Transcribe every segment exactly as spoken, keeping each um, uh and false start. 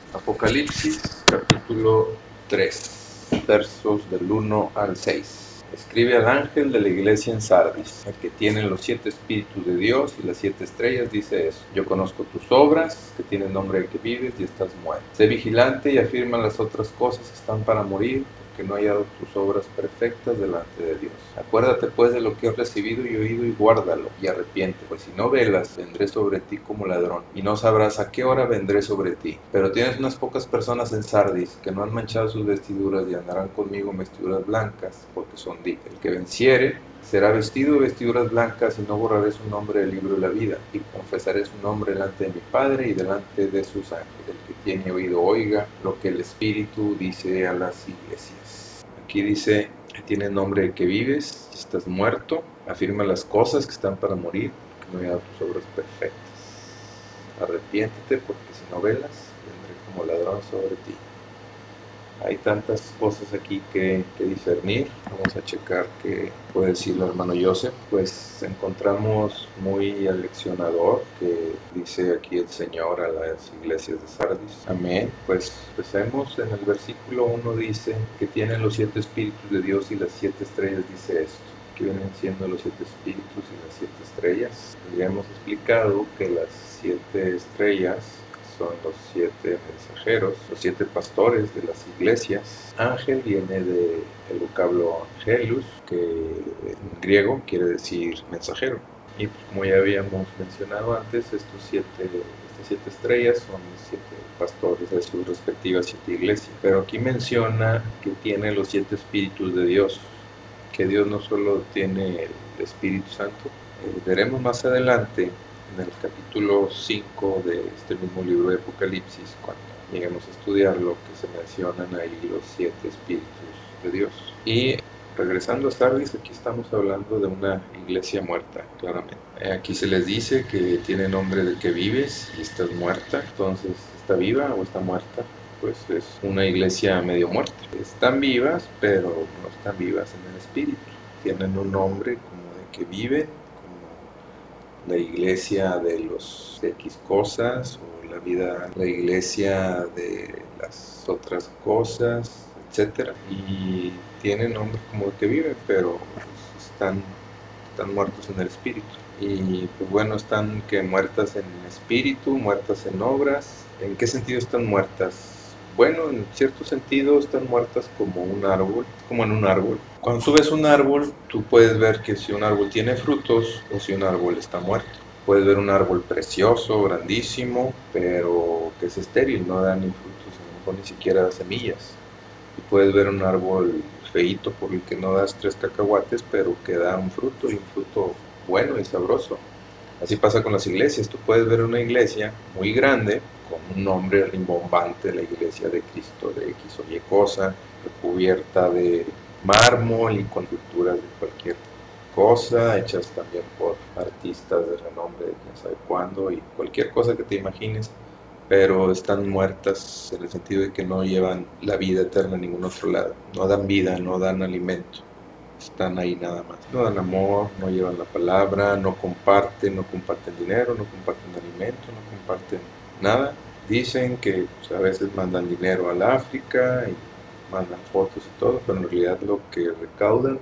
Apocalipsis capítulo tres, versos del uno al seis. Escribe al ángel de la iglesia en Sardis, el que tiene los siete espíritus de Dios y las siete estrellas, dice eso: yo conozco tus obras, que tienen nombre de que vives y estás muerto. Sé vigilante y afirma las otras cosas que están para morir, que no haya tus obras perfectas delante de Dios. Acuérdate pues de lo que has recibido y oído y guárdalo, y arrepiente, pues si no velas, vendré sobre ti como ladrón, y no sabrás a qué hora vendré sobre ti. Pero tienes unas pocas personas en Sardis que no han manchado sus vestiduras y andarán conmigo en vestiduras blancas, porque son dignas. El que venciere será vestido de vestiduras blancas, y no borraré su nombre del libro de la vida, y confesaré su nombre delante de mi Padre y delante de sus ángeles. El que tiene oído oiga lo que el Espíritu dice a las iglesias. Aquí dice que tiene nombre de que vives y estás muerto, afirma las cosas que están para morir, que no haya tus obras perfectas. Arrepiéntete, porque si no velas, vendré como ladrón sobre ti. Hay tantas cosas aquí que, que discernir. Vamos a checar qué puede decir el hermano Joseph. Pues encontramos muy aleccionador que dice aquí el Señor a las iglesias de Sardis. Amén. Pues empecemos en el versículo uno, dice que tienen los siete espíritus de Dios y las siete estrellas, dice esto. Que vienen siendo los siete espíritus y las siete estrellas. Ya hemos explicado que las siete estrellas son los siete mensajeros, los siete pastores de las iglesias. Ángel viene del vocablo angelus, que en griego quiere decir mensajero. Y pues, como ya habíamos mencionado antes, estos siete, estas siete estrellas son los siete pastores de sus respectivas siete iglesias. Pero aquí menciona que tiene los siete espíritus de Dios, que Dios no solo tiene el Espíritu Santo. Eh, veremos más adelante en el capítulo cinco de este mismo libro de Apocalipsis, cuando lleguemos a estudiarlo, que se mencionan ahí los siete espíritus de Dios. Y regresando a Sardis, aquí estamos hablando de una iglesia muerta, claramente. Aquí se les dice que tiene nombre de que vives y estás muerta. Entonces, ¿está viva o está muerta? Pues es una iglesia medio muerta. Están vivas, pero no están vivas en el espíritu. Tienen un nombre como de que viven, como la iglesia de los X cosas, o la vida, la iglesia de las otras cosas, etcétera. Y tienen nombre como de que viven, pero pues, están, están muertos en el espíritu. Y pues bueno, están que muertas en espíritu, muertas en obras. ¿En qué sentido están muertas? Bueno, en cierto sentido están muertas como un árbol, como en un árbol. Cuando tú ves un árbol, tú puedes ver que si un árbol tiene frutos o si un árbol está muerto. Puedes ver un árbol precioso, grandísimo, pero que es estéril, no da ni frutos, a lo mejor ni siquiera semillas. Y puedes ver un árbol feíto por el que no das tres cacahuates, pero que da un fruto, y un fruto bueno y sabroso. Así pasa con las iglesias. Tú puedes ver una iglesia muy grande, con un nombre rimbombante, la iglesia de Cristo de X o Y cosa, recubierta de mármol y con esculturas de cualquier cosa, hechas también por artistas de renombre de quién sabe cuándo, y cualquier cosa que te imagines, pero están muertas en el sentido de que no llevan la vida eterna a ningún otro lado. No dan vida, no dan alimento. Están ahí nada más. No dan amor, no llevan la palabra, no comparten, no comparten dinero, no comparten alimento, no comparten nada. Dicen que pues, a veces mandan dinero al África y mandan fotos y todo, pero en realidad lo que recaudan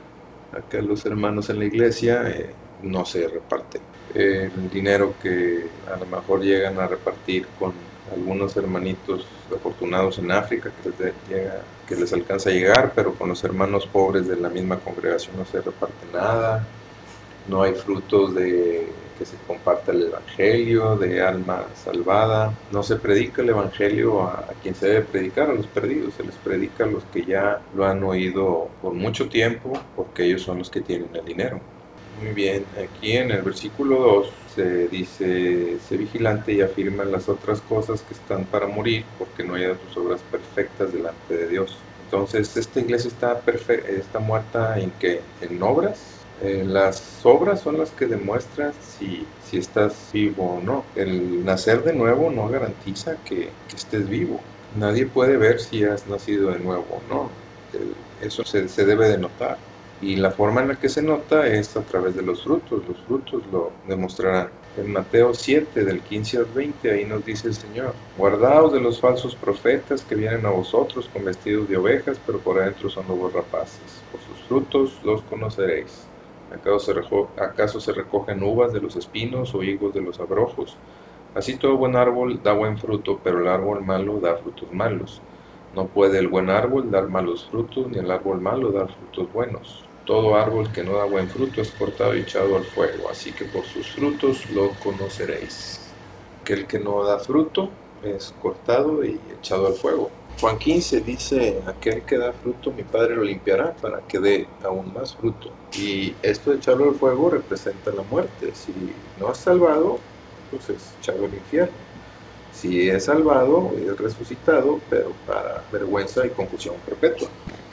acá los hermanos en la iglesia eh, no se reparte. Eh, el dinero que a lo mejor llegan a repartir con algunos hermanitos afortunados en África, que les, llega, que les alcanza a llegar, pero con los hermanos pobres de la misma congregación no se reparte nada. No hay frutos de que se comparta el evangelio, de alma salvada. No se predica el evangelio a, a quien se debe predicar, a los perdidos. Se les predica a los que ya lo han oído por mucho tiempo, porque ellos son los que tienen el dinero. Muy bien, aquí en el versículo dos se dice: sé vigilante y afirma las otras cosas que están para morir, porque no haya tus obras perfectas delante de Dios. Entonces, esta iglesia está, está muerta en qué? En obras. Eh, las obras son las que demuestran si, si estás vivo o no. El nacer de nuevo no garantiza que, que estés vivo. Nadie puede ver si has nacido de nuevo o no. El, eso se, se debe de notar. Y la forma en la que se nota es a través de los frutos. Los frutos lo demostrarán. En Mateo siete, del quince al veinte, ahí nos dice el Señor: guardaos de los falsos profetas que vienen a vosotros con vestidos de ovejas, pero por adentro son lobos rapaces. Por sus frutos los conoceréis. ¿Acaso se, rejo- ¿Acaso se recogen uvas de los espinos o higos de los abrojos? Así todo buen árbol da buen fruto, pero el árbol malo da frutos malos. No puede el buen árbol dar malos frutos, ni el árbol malo dar frutos buenos. Todo árbol que no da buen fruto es cortado y echado al fuego, así que por sus frutos lo conoceréis. Que el que no da fruto es cortado y echado al fuego. Juan quince dice: aquel que da fruto mi Padre lo limpiará para que dé aún más fruto. Y esto de echarlo al fuego representa la muerte. Si no es salvado, pues es echado al infierno. Si es salvado, es resucitado, pero para vergüenza y confusión perpetua.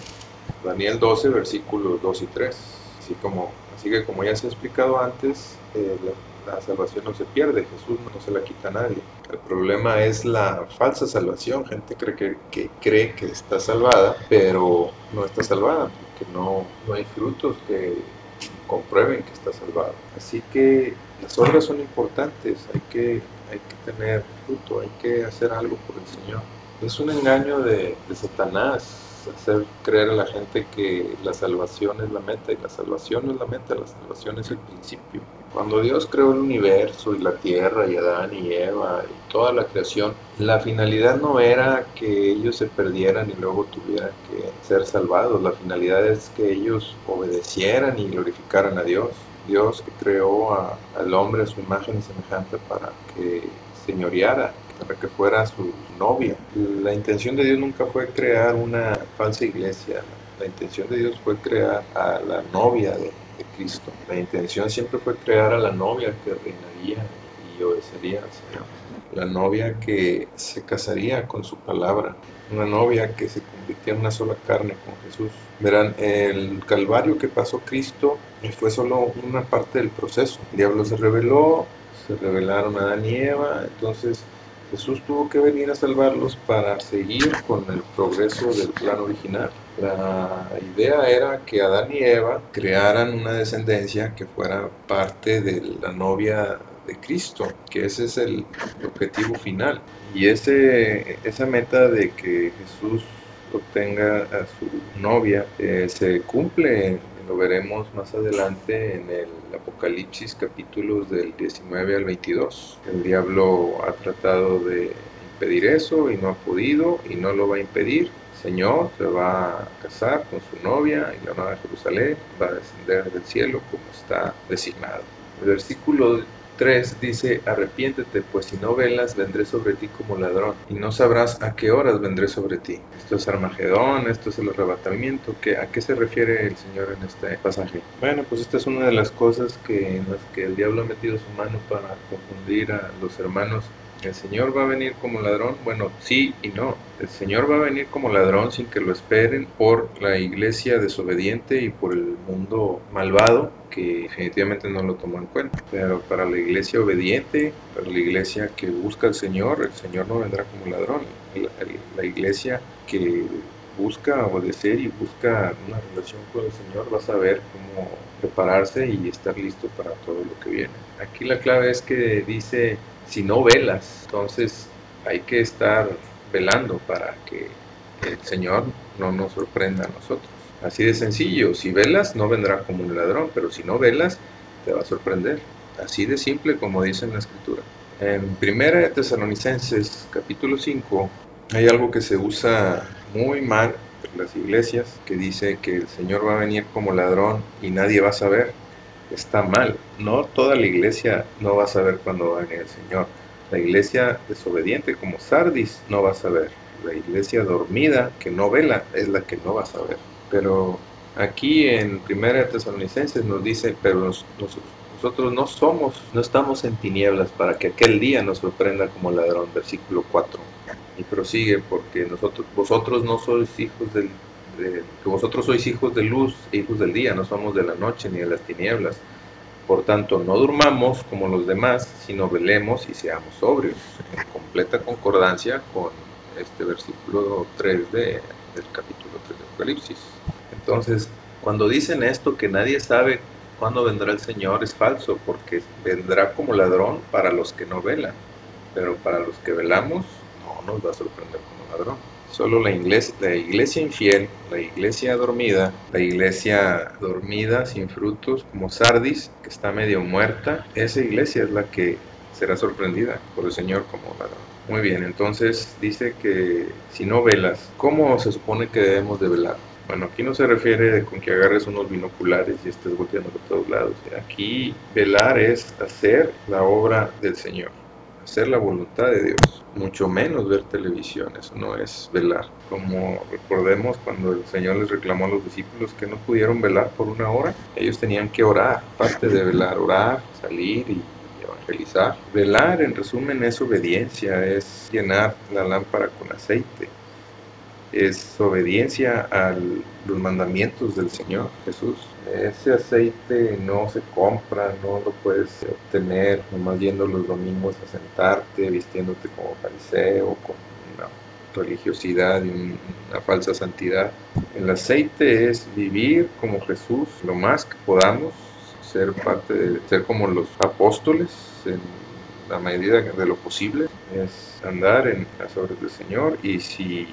Daniel doce, versículos dos y tres. Así, como, así que como ya se ha explicado antes, eh, la, la salvación no se pierde, Jesús no se la quita a nadie. El problema es la falsa salvación. Gente cree que, que cree que está salvada, pero no está salvada, porque no, no hay frutos que comprueben que está salvado. Así que las obras son importantes, hay que, hay que tener fruto, hay que hacer algo por el Señor. Es un engaño de, de Satanás hacer creer a la gente que la salvación es la meta, y la salvación no es la meta, la salvación es el principio. Cuando Dios creó el universo y la tierra y Adán y Eva y toda la creación, la finalidad no era que ellos se perdieran y luego tuvieran que ser salvados. La finalidad es que ellos obedecieran y glorificaran a Dios. Dios que creó a, al hombre a su imagen y semejanza para que señoreara, para que fuera su novia. La intención de Dios nunca fue crear una falsa iglesia. La intención de Dios fue crear a la novia de, de Cristo. La intención siempre fue crear a la novia que reinaría y obedecería al Señor. La novia que se casaría con su palabra. Una novia que se convirtió en una sola carne con Jesús. Verán, el calvario que pasó Cristo fue solo una parte del proceso. El diablo se rebeló, se rebelaron Adán y Eva, entonces Jesús tuvo que venir a salvarlos para seguir con el progreso del plan original. La idea era que Adán y Eva crearan una descendencia que fuera parte de la novia de Cristo, que ese es el objetivo final. Y ese, esa meta de que Jesús obtenga a su novia eh, se cumple, lo veremos más adelante en el Apocalipsis, capítulos del diecinueve al veintidós. El diablo ha tratado de impedir eso y no ha podido y no lo va a impedir. El Señor se va a casar con su novia y la nueva Jerusalén va a descender del cielo como está designado. El versículo tres dice: arrepiéntete, pues si no velas, vendré sobre ti como ladrón, y no sabrás a qué horas vendré sobre ti. Esto es Armagedón, esto es el arrebatamiento. ¿Qué, ¿A qué se refiere el Señor en este pasaje? Bueno, pues esta es una de las cosas que, en las que el diablo ha metido su mano para confundir a los hermanos. ¿El Señor va a venir como ladrón? Bueno, sí y no. El Señor va a venir como ladrón sin que lo esperen, por la iglesia desobediente y por el mundo malvado que definitivamente no lo tomó en cuenta. Pero para la iglesia obediente, para la iglesia que busca al Señor, el Señor no vendrá como ladrón. La, la iglesia que busca obedecer y busca una relación con el Señor va a saber cómo prepararse y estar listo para todo lo que viene. Aquí la clave es que dice: si no velas, entonces hay que estar velando para que el Señor no nos sorprenda a nosotros. Así de sencillo. Si velas, no vendrá como un ladrón, pero si no velas, te va a sorprender. Así de simple, como dice en la Escritura. En primera de Tesalonicenses, capítulo cinco, hay algo que se usa muy mal en las iglesias, que dice que el Señor va a venir como ladrón y nadie va a saber. Está mal. No toda la iglesia no va a saber cuándo va a venir el Señor. La iglesia desobediente como Sardis no va a saber. La iglesia dormida que no vela es la que no va a saber. Pero aquí en primera de Tesalonicenses nos dice: pero nos, nos, nosotros no somos, no estamos en tinieblas para que aquel día nos sorprenda como ladrón. Versículo cuatro. Y prosigue: porque nosotros, vosotros no sois hijos del De, que vosotros sois hijos de luz e hijos del día, no somos de la noche ni de las tinieblas. Por tanto, no durmamos como los demás, sino velemos y seamos sobrios, en completa concordancia con este versículo tres de, del capítulo tres de Apocalipsis. Entonces, Cuando dicen esto, que nadie sabe cuándo vendrá el Señor, es falso, porque vendrá como ladrón para los que no velan, pero para los que velamos, no nos va a sorprender como ladrón. Solo la iglesia, la iglesia infiel, la iglesia dormida, la iglesia dormida sin frutos, como Sardis, que está medio muerta, esa iglesia es la que será sorprendida por el Señor como ladrón. Muy bien, entonces dice que si no velas, ¿cómo se supone que debemos de velar? Bueno, aquí no se refiere con que agarres unos binoculares y estés volteando por todos lados. Aquí velar es hacer la obra del Señor, hacer la voluntad de Dios, mucho menos ver televisión, eso no es velar. Como recordemos cuando el Señor les reclamó a los discípulos que no pudieron velar por una hora, ellos tenían que orar, parte de velar, orar, salir y evangelizar. Velar, en resumen, es obediencia, es llenar la lámpara con aceite, es obediencia a los mandamientos del Señor Jesús. Ese aceite no se compra, no lo puedes obtener nomás yendo los domingos a sentarte, vistiéndote como fariseo, con una religiosidad y una falsa santidad. El aceite es vivir como Jesús lo más que podamos, ser parte de, ser como los apóstoles en la medida de lo posible, es andar en las obras del Señor. Y si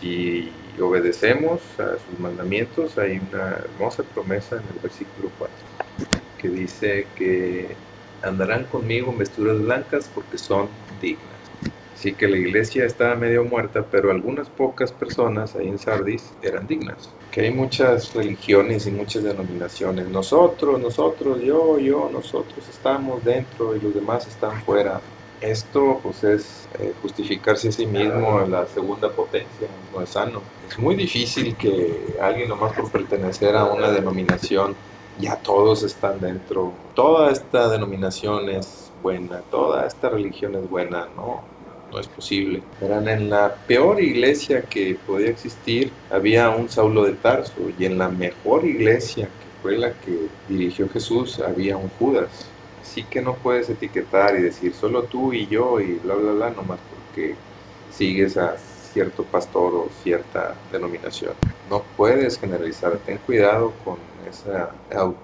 Si obedecemos a sus mandamientos, hay una hermosa promesa en el versículo cuatro, que dice que andarán conmigo en vestiduras blancas porque son dignas. Así que la iglesia estaba medio muerta, pero algunas pocas personas ahí en Sardis eran dignas. Que hay muchas religiones y muchas denominaciones. Nosotros, nosotros, yo, yo, nosotros estamos dentro y los demás están fuera. Esto pues es eh, justificarse a sí mismo a la segunda potencia, no es sano. Es muy difícil que alguien nomás por pertenecer a una denominación, ya todos están dentro. Toda esta denominación es buena, toda esta religión es buena, no, no es posible. Eran en la peor iglesia que podía existir, había un Saulo de Tarso, y en la mejor iglesia, que fue la que dirigió Jesús, había un Judas. Así que no puedes etiquetar y decir solo tú y yo y bla, bla, bla, nomás porque sigues a cierto pastor o cierta denominación. No puedes generalizar, ten cuidado con esa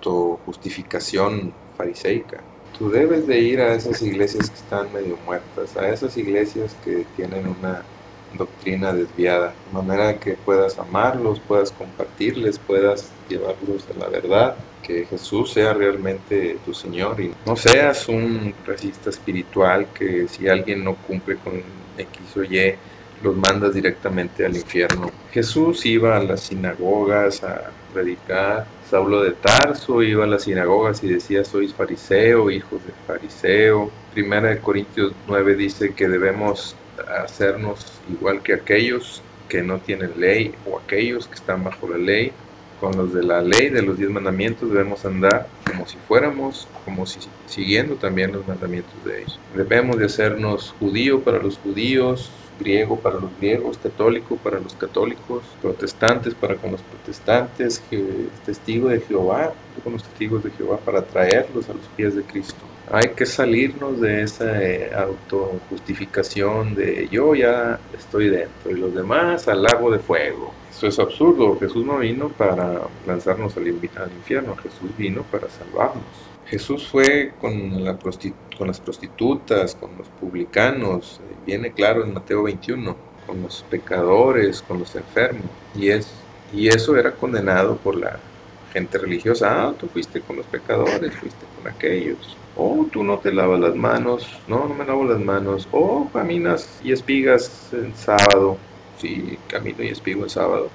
autojustificación fariseica. Tú debes de ir a esas iglesias que están medio muertas, a esas iglesias que tienen una doctrina desviada, de manera que puedas amarlos, puedas compartirles, puedas llevarlos a la verdad, que Jesús sea realmente tu Señor y no seas un racista espiritual que si alguien no cumple con X o Y, los mandas directamente al infierno. Jesús iba a las sinagogas a predicar. Saulo de Tarso iba a las sinagogas y decía: sois fariseo, hijos de fariseo. Primera de Corintios nueve dice que debemos hacernos igual que aquellos que no tienen ley o aquellos que están bajo la ley. Con los de la ley de los diez mandamientos debemos andar como si fuéramos, como si siguiendo también los mandamientos de ellos. Debemos de hacernos judío para los judíos, griego para los griegos, católico para los católicos, protestantes para con los protestantes, testigo de Jehová con los testigos de Jehová, para traerlos a los pies de Cristo. Hay que salirnos de esa eh, autojustificación de yo ya estoy dentro y los demás al lago de fuego. Eso es absurdo. Jesús no vino para lanzarnos al, al infierno, Jesús vino para salvarnos. Jesús fue con, la con las prostitutas, con los publicanos, eh, viene claro en Mateo veintiuno, con los pecadores, con los enfermos, y, es, y eso era condenado por la gente religiosa. Ah, tú fuiste con los pecadores, fuiste con aquellos. Oh, tú no te lavas las manos. No, no me lavo las manos. Oh, caminas y espigas en sábado. Sí, camino y espigo en sábado.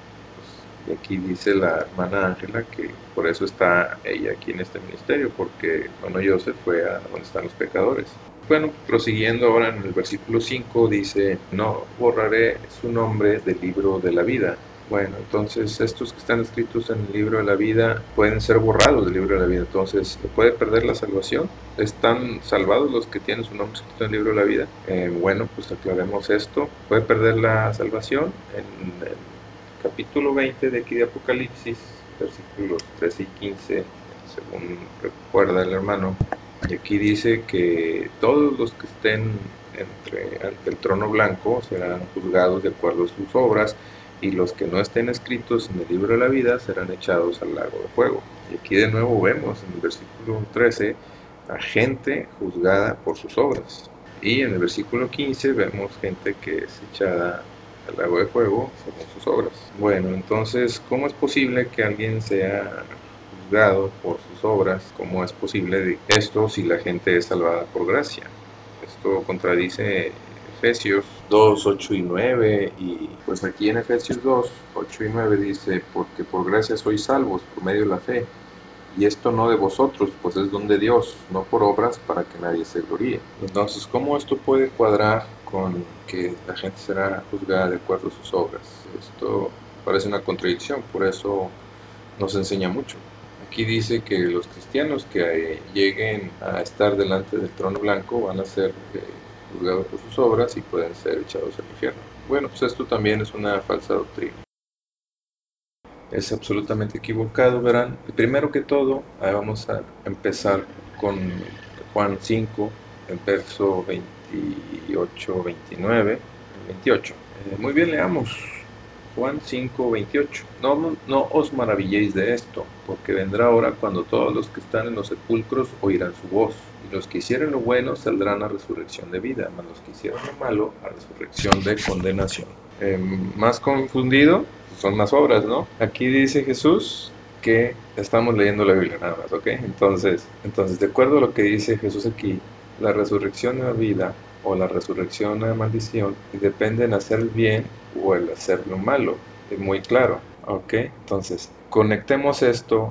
Y aquí dice la hermana Ángela que por eso está ella aquí en este ministerio, porque bueno, Joseph fue a donde están los pecadores. Bueno, prosiguiendo ahora en el versículo cinco dice: no borraré su nombre del libro de la vida. Bueno, entonces estos que están escritos en el libro de la vida pueden ser borrados del libro de la vida. Entonces, ¿se puede perder la salvación? ¿Están salvados los que tienen su nombre escrito en el libro de la vida? Eh, bueno, pues aclaremos esto. ¿Puede perder la salvación? En, en capítulo veinte de aquí de Apocalipsis, versículos trece y quince, según recuerda el hermano, y aquí dice que todos los que estén entre, ante el trono blanco serán juzgados de acuerdo a sus obras, y los que no estén escritos en el libro de la vida serán echados al lago de fuego. Y aquí de nuevo vemos en el versículo trece a gente juzgada por sus obras. Y en el versículo quince vemos gente que es echada al lago de fuego según sus obras. Bueno, entonces, ¿cómo es posible que alguien sea juzgado por sus obras? ¿Cómo es posible esto si la gente es salvada por gracia? Esto contradice Efesios dos, ocho y nueve, y pues aquí en Efesios dos, ocho y nueve dice: porque por gracia sois salvos por medio de la fe, y esto no de vosotros, pues es don de Dios, no por obras para que nadie se gloríe. Entonces, ¿cómo esto puede cuadrar con que la gente será juzgada de acuerdo a sus obras? Esto parece una contradicción, por eso nos enseña mucho. Aquí dice que los cristianos que lleguen a estar delante del trono blanco van a ser eh, juzgados por sus obras y pueden ser echados al infierno. Bueno, pues esto también es una falsa doctrina. Es absolutamente equivocado, verán. Primero que todo, vamos a empezar con Juan cinco, el verso veintiocho, veintinueve, veintiocho. Eh, muy bien, leamos. Juan cinco, veintiocho. No, no os maravilléis de esto, porque vendrá hora cuando todos los que están en los sepulcros oirán su voz, y los que hicieren lo bueno saldrán a resurrección de vida, mas los que hicieron lo malo a resurrección de condenación. Eh, más confundido son las obras, ¿no? Aquí dice Jesús que estamos leyendo la Biblia nada más, ¿ok? Entonces, entonces, de acuerdo a lo que dice Jesús aquí, la resurrección de la vida o la resurrección de la maldición depende en hacer el bien o el hacer lo malo. Es muy claro, ¿ok? Entonces, conectemos esto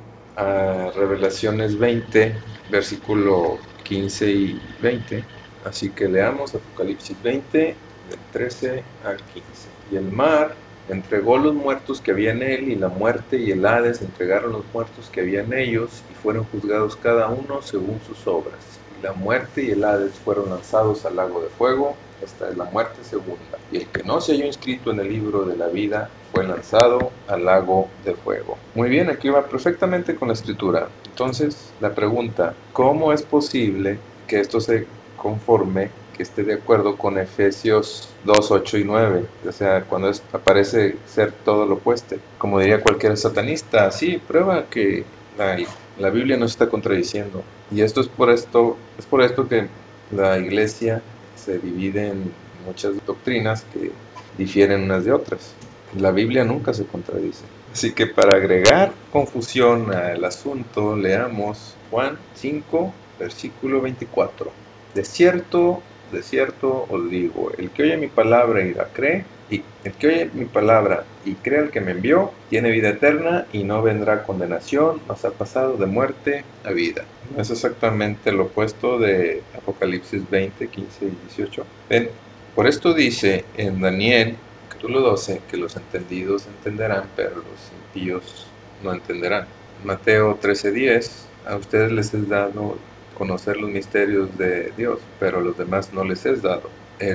a Revelaciones veinte, versículo quince y veinte. Así que leamos Apocalipsis veinte, del trece al quince. Y el mar entregó los muertos que había en él, y la muerte y el Hades entregaron los muertos que había en ellos, y fueron juzgados cada uno según sus obras. Y la muerte y el Hades fueron lanzados al lago de fuego. Esta es la muerte segunda. Y el que no se halló inscrito en el libro de la vida fue lanzado al lago de fuego. Muy bien, aquí va perfectamente con la escritura. Entonces, la pregunta: ¿cómo es posible que esto se conforme, que esté de acuerdo con Efesios dos, ocho y nueve? O sea, cuando es, aparece ser todo lo opuesto. Como diría cualquier satanista, sí, prueba que la, la Biblia no se está contradiciendo. Y esto es por esto, es por esto que la iglesia se divide en muchas doctrinas que difieren unas de otras. La Biblia nunca se contradice. Así que para agregar confusión al asunto, leamos Juan cinco, versículo veinticuatro. De cierto, de cierto os digo, el que oye mi palabra y la cree, y el que oye mi palabra y cree al que me envió, tiene vida eterna y no vendrá condenación, mas ha pasado de muerte a vida. Es exactamente lo opuesto de Apocalipsis veinte, quince y dieciocho. Ven, por esto dice en Daniel capítulo doce que los entendidos entenderán, pero los impíos no entenderán. Mateo trece, diez, a ustedes les es dado conocer los misterios de Dios, pero a los demás no les es dado.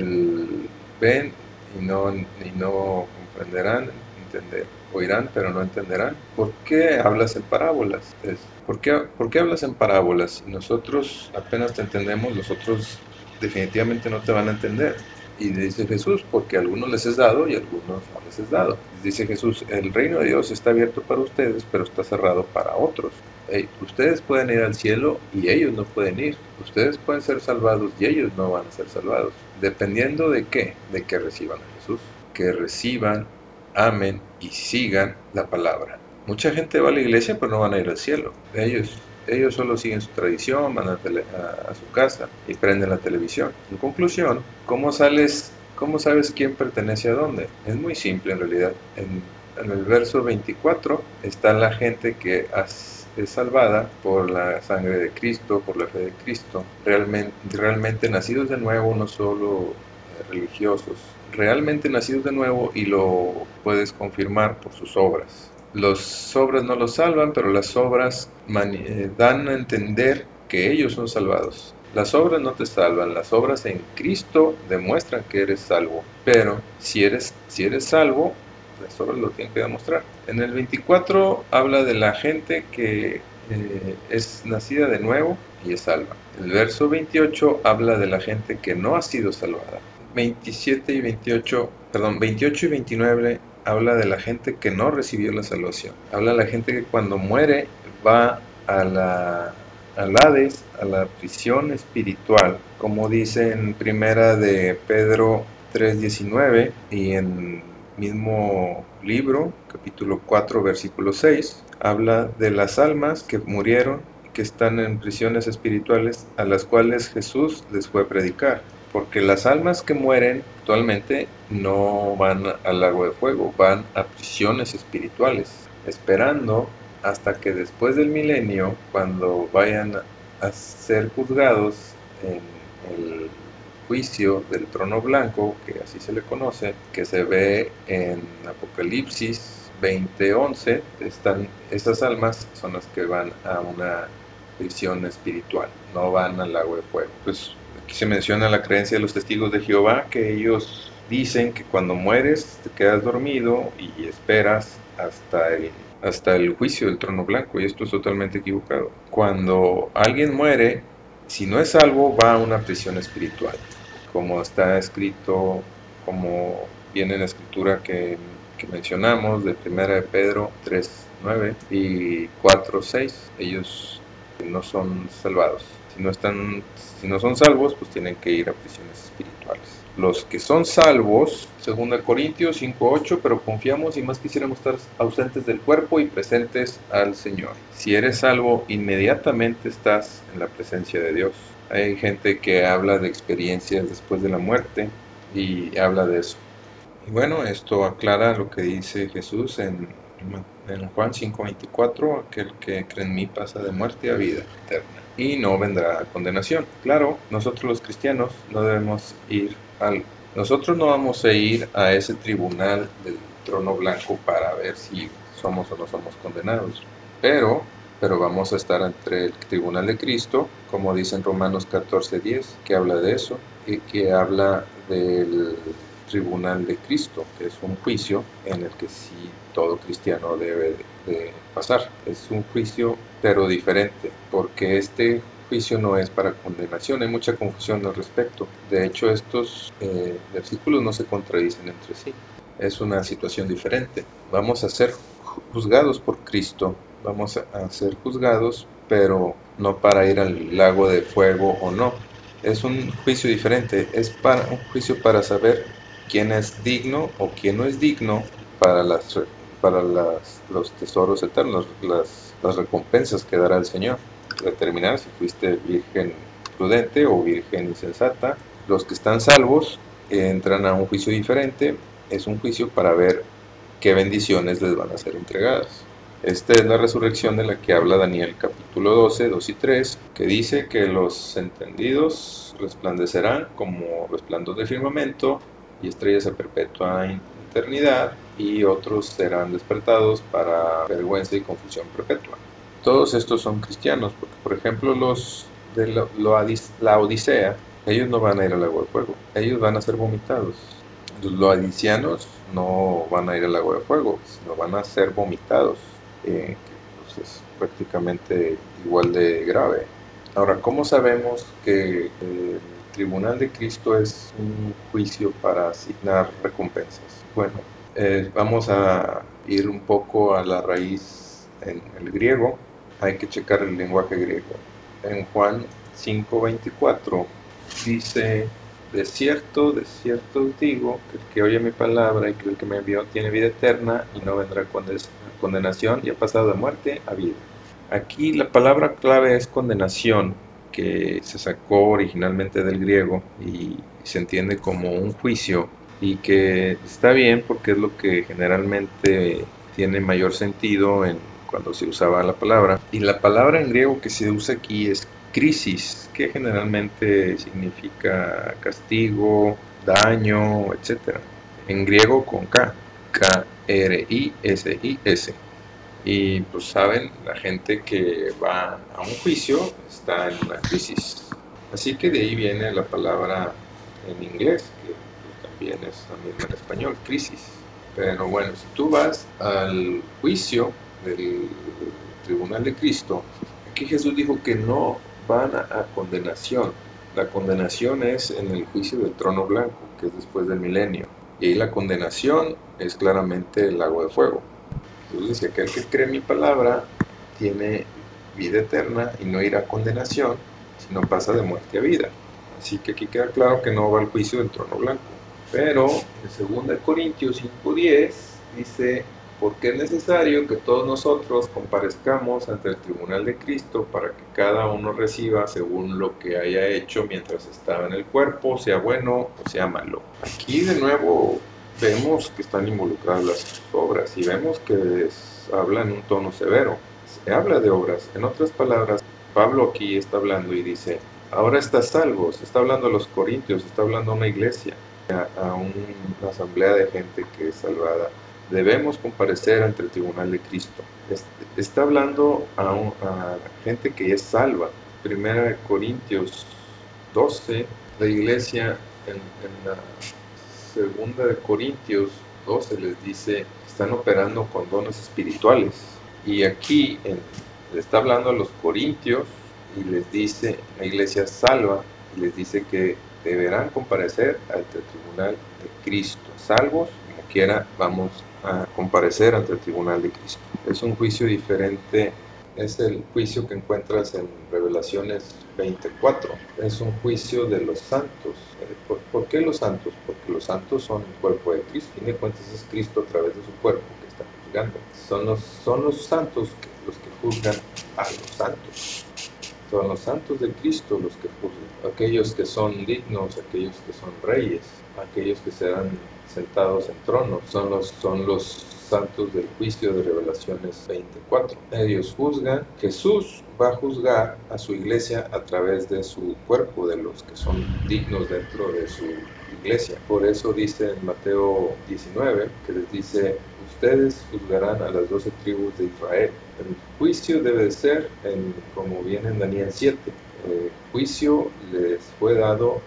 El ven y no, y no comprenderán, entender. Oirán, pero no entenderán. ¿Por qué hablas en parábolas? Es, ¿por qué, ¿Por qué hablas en parábolas? Si nosotros apenas te entendemos, los otros definitivamente no te van a entender. Y dice Jesús, porque a algunos les es dado y a algunos no les es dado. Dice Jesús, el reino de Dios está abierto para ustedes, pero está cerrado para otros. Hey, ustedes pueden ir al cielo y ellos no pueden ir. Ustedes pueden ser salvados y ellos no van a ser salvados. ¿Dependiendo de qué? De que reciban a Jesús. Que reciban, amen y sigan la palabra. Mucha gente va a la iglesia, pero no van a ir al cielo. Ellos Ellos solo siguen su tradición, van a, tele, a, a su casa y prenden la televisión. En conclusión, ¿cómo, sales, ¿cómo sabes quién pertenece a dónde? Es muy simple en realidad. En, en el verso veinticuatro está la gente que has, es salvada por la sangre de Cristo, por la fe de Cristo. Realmente, realmente nacidos de nuevo, no solo eh, religiosos. Realmente nacidos de nuevo, y lo puedes confirmar por sus obras. Las obras no los salvan, pero las obras dan a entender que ellos son salvados. Las obras no te salvan, las obras en Cristo demuestran que eres salvo. Pero si eres, si eres salvo, las obras lo tienen que demostrar. En el veinticuatro habla de la gente que eh, es nacida de nuevo y es salva. El verso veintiocho habla de la gente que no ha sido salvada. veintisiete y veintiocho, perdón, veintiocho y veintinueve habla de la gente que no recibió la salvación. Habla de la gente que cuando muere va a la, al Hades, a la prisión espiritual, como dice en primera de Pedro tres diecinueve y en mismo libro, capítulo cuatro, versículo seis, habla de las almas que murieron y que están en prisiones espirituales a las cuales Jesús les fue a predicar. Porque las almas que mueren actualmente no van al lago de fuego, van a prisiones espirituales, esperando hasta que después del milenio, cuando vayan a ser juzgados en el juicio del trono blanco, que así se le conoce, que se ve en Apocalipsis veinte once, están, esas almas son las que van a una prisión espiritual, no van al lago de fuego. Pues aquí se menciona la creencia de los testigos de Jehová, que ellos dicen que cuando mueres te quedas dormido y esperas hasta el, hasta el juicio del trono blanco, y esto es totalmente equivocado. Cuando alguien muere, si no es salvo, va a una prisión espiritual, como está escrito, como viene en la escritura que, que mencionamos de primera de Pedro tres nueve y cuatro seis. Ellos no son salvados. Si no están, si no son salvos, pues tienen que ir a prisiones espirituales. Los que son salvos, segunda Corintios cinco ocho, pero confiamos y más quisiéramos estar ausentes del cuerpo y presentes al Señor. Si eres salvo, inmediatamente estás en la presencia de Dios. Hay gente que habla de experiencias después de la muerte y habla de eso. Y bueno, esto aclara lo que dice Jesús en, en Juan cinco veinticuatro, aquel que cree en mí pasa de muerte a vida eterna y no vendrá a condenación. Claro, nosotros los cristianos no debemos ir al... Nosotros no vamos a ir a ese tribunal del trono blanco para ver si somos o no somos condenados, pero, pero vamos a estar entre el tribunal de Cristo, como dice en Romanos catorce diez, que habla de eso, y que habla del tribunal de Cristo, que es un juicio en el que sí todo cristiano debe de pasar. Es un juicio pero diferente, porque este juicio no es para condenación, hay mucha confusión al respecto. De hecho, estos eh, versículos no se contradicen entre sí, es una situación diferente. Vamos a ser juzgados por Cristo, vamos a ser juzgados, pero no para ir al lago de fuego o no. Es un juicio diferente, es para un juicio para saber quién es digno o quién no es digno para las para las, los tesoros eternos, las, las recompensas que dará el Señor. Determinar si fuiste virgen prudente o virgen insensata. Los que están salvos eh, entran a un juicio diferente. Es un juicio para ver qué bendiciones les van a ser entregadas. Esta es la resurrección de la que habla Daniel capítulo doce, dos y tres, que dice que los entendidos resplandecerán como resplandor de firmamento y estrellas a perpetua eternidad, y otros serán despertados para vergüenza y confusión perpetua. Todos estos son cristianos, porque por ejemplo los de la, la Odisea, ellos no van a ir al lago de fuego, ellos van a ser vomitados. Los loadicianos no van a ir al lago de fuego, sino van a ser vomitados, eh, que pues es prácticamente igual de grave. Ahora, ¿cómo sabemos que el tribunal de Cristo es un juicio para asignar recompensas? Bueno, eh, vamos a ir un poco a la raíz en el griego. Hay que checar el lenguaje griego. En Juan cinco veinticuatro dice: de cierto, de cierto os digo, que el que oye mi palabra y que el que me envió tiene vida eterna y no vendrá a condenación y ha pasado de muerte a vida. Aquí la palabra clave es condenación, que se sacó originalmente del griego y se entiende como un juicio, y que está bien porque es lo que generalmente tiene mayor sentido en cuando se usaba la palabra. Y la palabra en griego que se usa aquí es crisis, que generalmente significa castigo, daño, etcétera. En griego con K, K R I S I S. Y pues saben, la gente que va a un juicio está en una crisis. Así que de ahí viene la palabra en inglés, que también es la misma en español, crisis. Pero bueno, si tú vas al juicio del tribunal de Cristo, aquí Jesús dijo que no van a, a condenación. La condenación es en el juicio del trono blanco, que es después del milenio. Y ahí la condenación es claramente el lago de fuego. Entonces dice, aquel que cree mi palabra tiene vida eterna y no irá a condenación, sino pasa de muerte a vida. Así que aquí queda claro que no va al juicio del trono blanco. Pero en dos Corintios cinco diez dice, porque es necesario que todos nosotros comparezcamos ante el tribunal de Cristo para que cada uno reciba según lo que haya hecho mientras estaba en el cuerpo, sea bueno o sea malo. Aquí de nuevo vemos que están involucradas las obras y vemos que es, habla en un tono severo. Se habla de obras. En otras palabras, Pablo aquí está hablando y dice, ahora estás salvo. Se está hablando a los corintios, se está hablando a una iglesia, a, a un, una asamblea de gente que es salvada. Debemos comparecer ante el tribunal de Cristo. Está hablando a, un, a gente que es salva. Primera de Corintios doce, la iglesia en, en la segunda de Corintios doce les dice que están operando con dones espirituales. Y aquí en, le está hablando a los corintios y les dice, la iglesia salva, y les dice que deberán comparecer ante el tribunal de Cristo. Salvos, como quiera, vamos a comparecer ante el tribunal de Cristo. Es un juicio diferente, es el juicio que encuentras en Revelaciones veinticuatro. Es un juicio de los santos. ¿Por, ¿Por qué los santos? Porque los santos son el cuerpo de Cristo. A fin de cuentas es Cristo a través de su cuerpo que está juzgando. Son los, son los santos que, los que juzgan a los santos. Son los santos de Cristo los que juzgan. Aquellos que son dignos, aquellos que son reyes, aquellos que serán sentados en tronos, son los, son los santos del juicio de Revelaciones veinticuatro. Ellos juzgan, Jesús va a juzgar a su iglesia a través de su cuerpo, de los que son dignos dentro de su iglesia. Por eso dice en Mateo diecinueve, que les dice, ustedes juzgarán a las doce tribus de Israel. El juicio debe ser, en, como viene en Daniel siete, el juicio les fue dado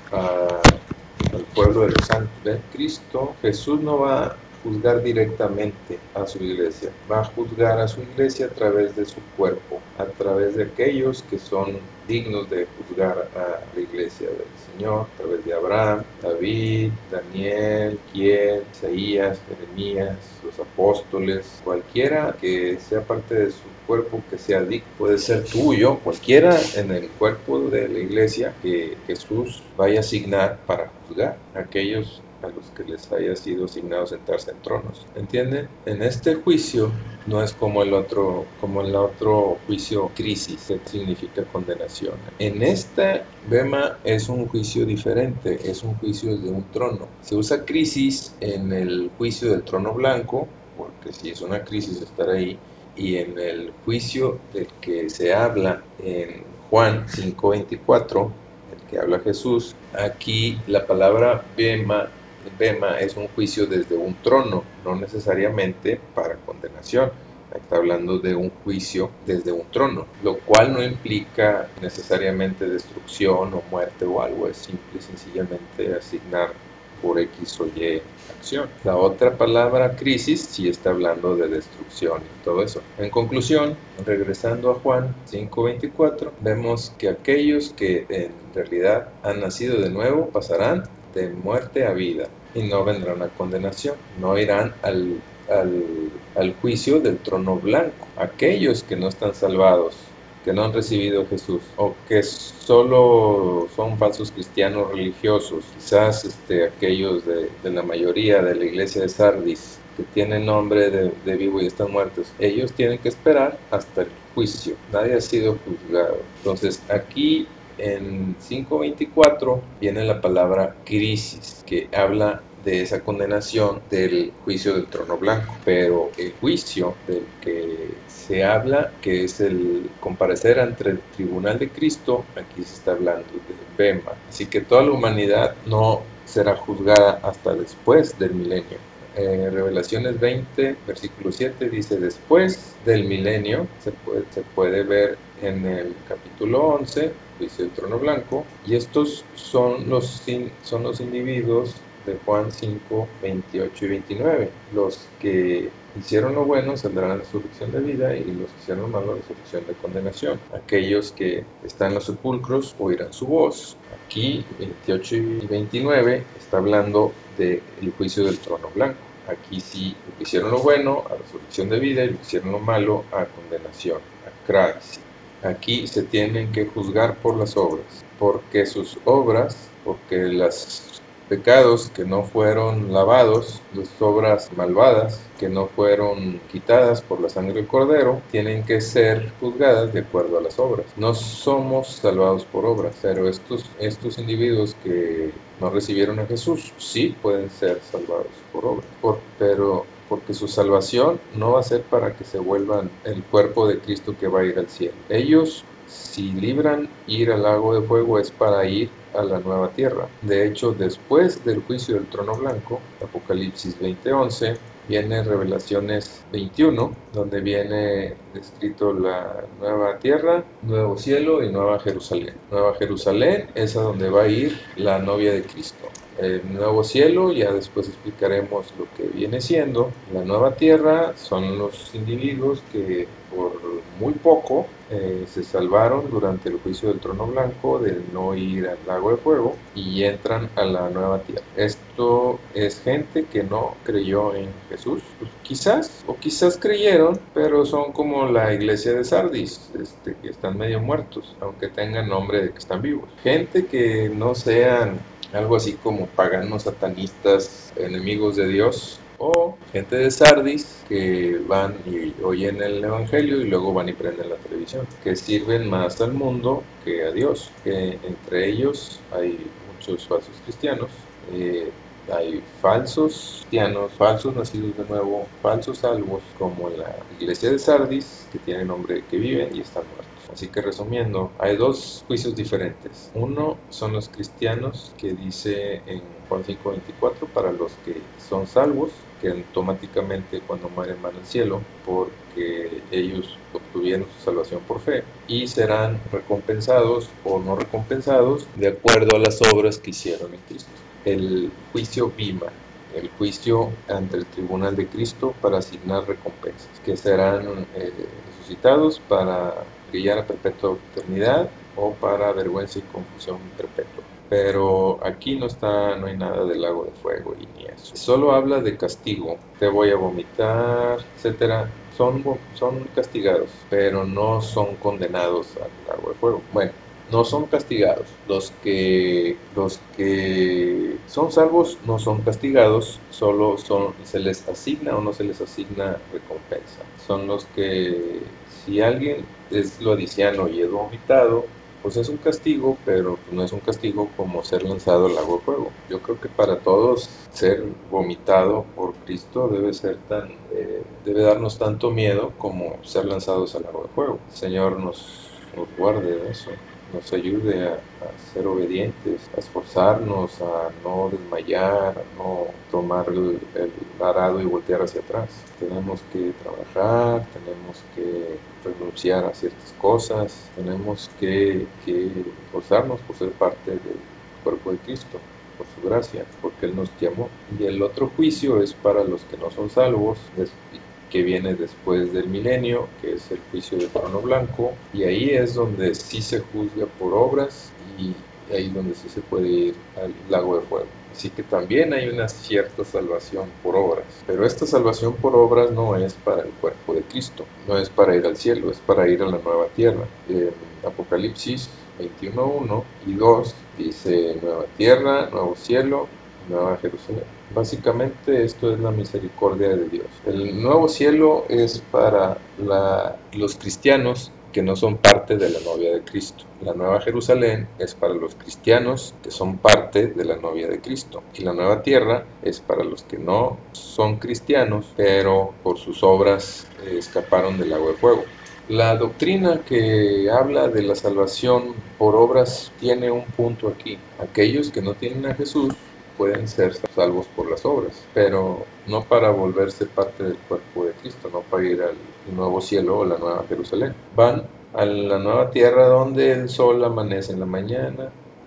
a, al pueblo de los santos. ¿Ven? Cristo, Jesús no va a juzgar directamente a su iglesia, va a juzgar a su iglesia a través de su cuerpo, a través de aquellos que son dignos de juzgar a la iglesia del Señor, a través de Abraham, David, Daniel, Kiel, Isaías, Jeremías, los apóstoles, cualquiera que sea parte de su cuerpo que sea digno, puede ser tuyo, cualquiera en el cuerpo de la iglesia que Jesús vaya a asignar para juzgar a aquellos a los que les haya sido asignado sentarse en tronos. ¿Entienden? En este juicio no es como el otro, como el otro juicio crisis, que significa condenación. En este bema es un juicio diferente, es un juicio de un trono. Se usa crisis en el juicio del trono blanco, porque si es una crisis estar ahí, y en el juicio del que se habla en Juan cinco veinticuatro, el que habla Jesús, aquí la palabra bema Bema es un juicio desde un trono, no necesariamente para condenación. Está hablando de un juicio desde un trono, lo cual no implica necesariamente destrucción o muerte o algo, es simple y sencillamente asignar por X o Y acción. La otra palabra, crisis, sí está hablando de destrucción y todo eso. En conclusión, regresando a Juan cinco veinticuatro, vemos que aquellos que en realidad han nacido de nuevo pasarán de muerte a vida y no vendrán a condenación, no irán al, al, al juicio del trono blanco. Aquellos que no están salvados, que no han recibido a Jesús, o que solo son falsos cristianos religiosos, quizás este, aquellos de, de la mayoría de la iglesia de Sardis, que tienen nombre de, de vivo y están muertos, ellos tienen que esperar hasta el juicio. Nadie ha sido juzgado. Entonces aquí en cinco veinticuatro viene la palabra crisis, que habla de esa condenación del juicio del trono blanco, pero el juicio del que se habla, que es el comparecer ante el tribunal de Cristo, aquí se está hablando de bema. Así que toda la humanidad no será juzgada hasta después del milenio. Eh, Revelaciones veinte, versículo siete dice, después del milenio, se puede, se puede ver en el capítulo once, juicio del trono blanco, y estos son los, son los individuos de Juan cinco, veintiocho y veintinueve. Los que hicieron lo bueno saldrán a la resurrección de vida, y los que hicieron lo malo a la resurrección de condenación. Aquellos que están en los sepulcros oirán su voz. Aquí veintiocho y veintinueve está hablando del juicio del trono blanco. Aquí sí, los que hicieron lo bueno a resurrección de vida, y los que hicieron lo malo a condenación, a Christ. Aquí se tienen que juzgar por las obras, porque sus obras, porque los pecados que no fueron lavados, las obras malvadas que no fueron quitadas por la sangre del Cordero, tienen que ser juzgadas de acuerdo a las obras. No somos salvados por obras, pero estos, estos individuos que no recibieron a Jesús sí pueden ser salvados por obras, por, pero porque su salvación no va a ser para que se vuelvan el cuerpo de Cristo que va a ir al cielo. Ellos, si libran ir al lago de fuego, es para ir a la nueva tierra. De hecho, después del juicio del trono blanco, Apocalipsis veinte once, viene Revelaciones veintiuno, donde viene descrito la nueva tierra, nuevo cielo y nueva Jerusalén. Nueva Jerusalén es a donde va a ir la novia de Cristo. El nuevo cielo, ya después explicaremos lo que viene siendo. La nueva tierra son los individuos que por muy poco eh, se salvaron durante el juicio del trono blanco de no ir al lago de fuego y entran a la nueva tierra. Esto es gente que no creyó en Jesús, pues quizás, o quizás creyeron, pero son como la iglesia de Sardis, este, que están medio muertos, aunque tengan nombre de que están vivos. Gente que no sean algo así como paganos, satanistas, enemigos de Dios, o gente de Sardis que van y oyen el evangelio y luego van y prenden la televisión, que sirven más al mundo que a Dios, que entre ellos hay muchos falsos cristianos, eh, hay falsos cristianos, falsos nacidos de nuevo, falsos salvos, como la iglesia de Sardis, que tiene nombre de que viven y están muertos. Así que resumiendo, hay dos juicios diferentes. Uno son los cristianos, que dice en Juan cinco veinticuatro, para los que son salvos, que automáticamente cuando mueren van al cielo, porque ellos obtuvieron su salvación por fe, y serán recompensados o no recompensados de acuerdo a las obras que hicieron en Cristo. El juicio Bima, el juicio ante el tribunal de Cristo para asignar recompensas, que serán eh, resucitados para brillar a perpetua eternidad o para vergüenza y confusión perpetua. Pero aquí no está, no hay nada del lago de fuego y ni eso. Solo habla de castigo, te voy a vomitar, etcétera. Son, son castigados, pero no son condenados al lago de fuego. Bueno, no son castigados. Los que, los que son salvos no son castigados, solo son, se les asigna o no se les asigna recompensa. Son los que, si alguien es lodiciano y es vomitado, pues es un castigo, pero no es un castigo como ser lanzado al lago de fuego. Yo creo que para todos ser vomitado por Cristo debe ser tan, eh, debe darnos tanto miedo como ser lanzados al lago de fuego. El Señor nos, nos guarde de eso, nos ayude a, a ser obedientes, a esforzarnos, a no desmayar, a no tomar el, el arado y voltear hacia atrás. Tenemos que trabajar, tenemos que renunciar a ciertas cosas, tenemos que, que esforzarnos por ser parte del cuerpo de Cristo, por su gracia, porque Él nos llamó. Y el otro juicio es para los que no son salvos, que viene después del milenio, que es el juicio del trono blanco, y ahí es donde sí se juzga por obras, y ahí es donde sí se puede ir al lago de fuego. Así que también hay una cierta salvación por obras, pero esta salvación por obras no es para el cuerpo de Cristo, no es para ir al cielo, es para ir a la nueva tierra. En Apocalipsis veintiuno, uno y dos dice nueva tierra, nuevo cielo, nueva Jerusalén. Básicamente esto es la misericordia de Dios. El nuevo cielo es para la, los cristianos que no son parte de la novia de Cristo. La nueva Jerusalén es para los cristianos que son parte de la novia de Cristo. Y la nueva tierra es para los que no son cristianos, pero por sus obras eh, escaparon del lago de fuego. La doctrina que habla de la salvación por obras tiene un punto aquí. Aquellos que no tienen a Jesús pueden ser salvos por las obras, pero no para volverse parte del cuerpo de Cristo, no para ir al nuevo cielo o la nueva Jerusalén. Van a la nueva tierra donde el sol amanece en la mañana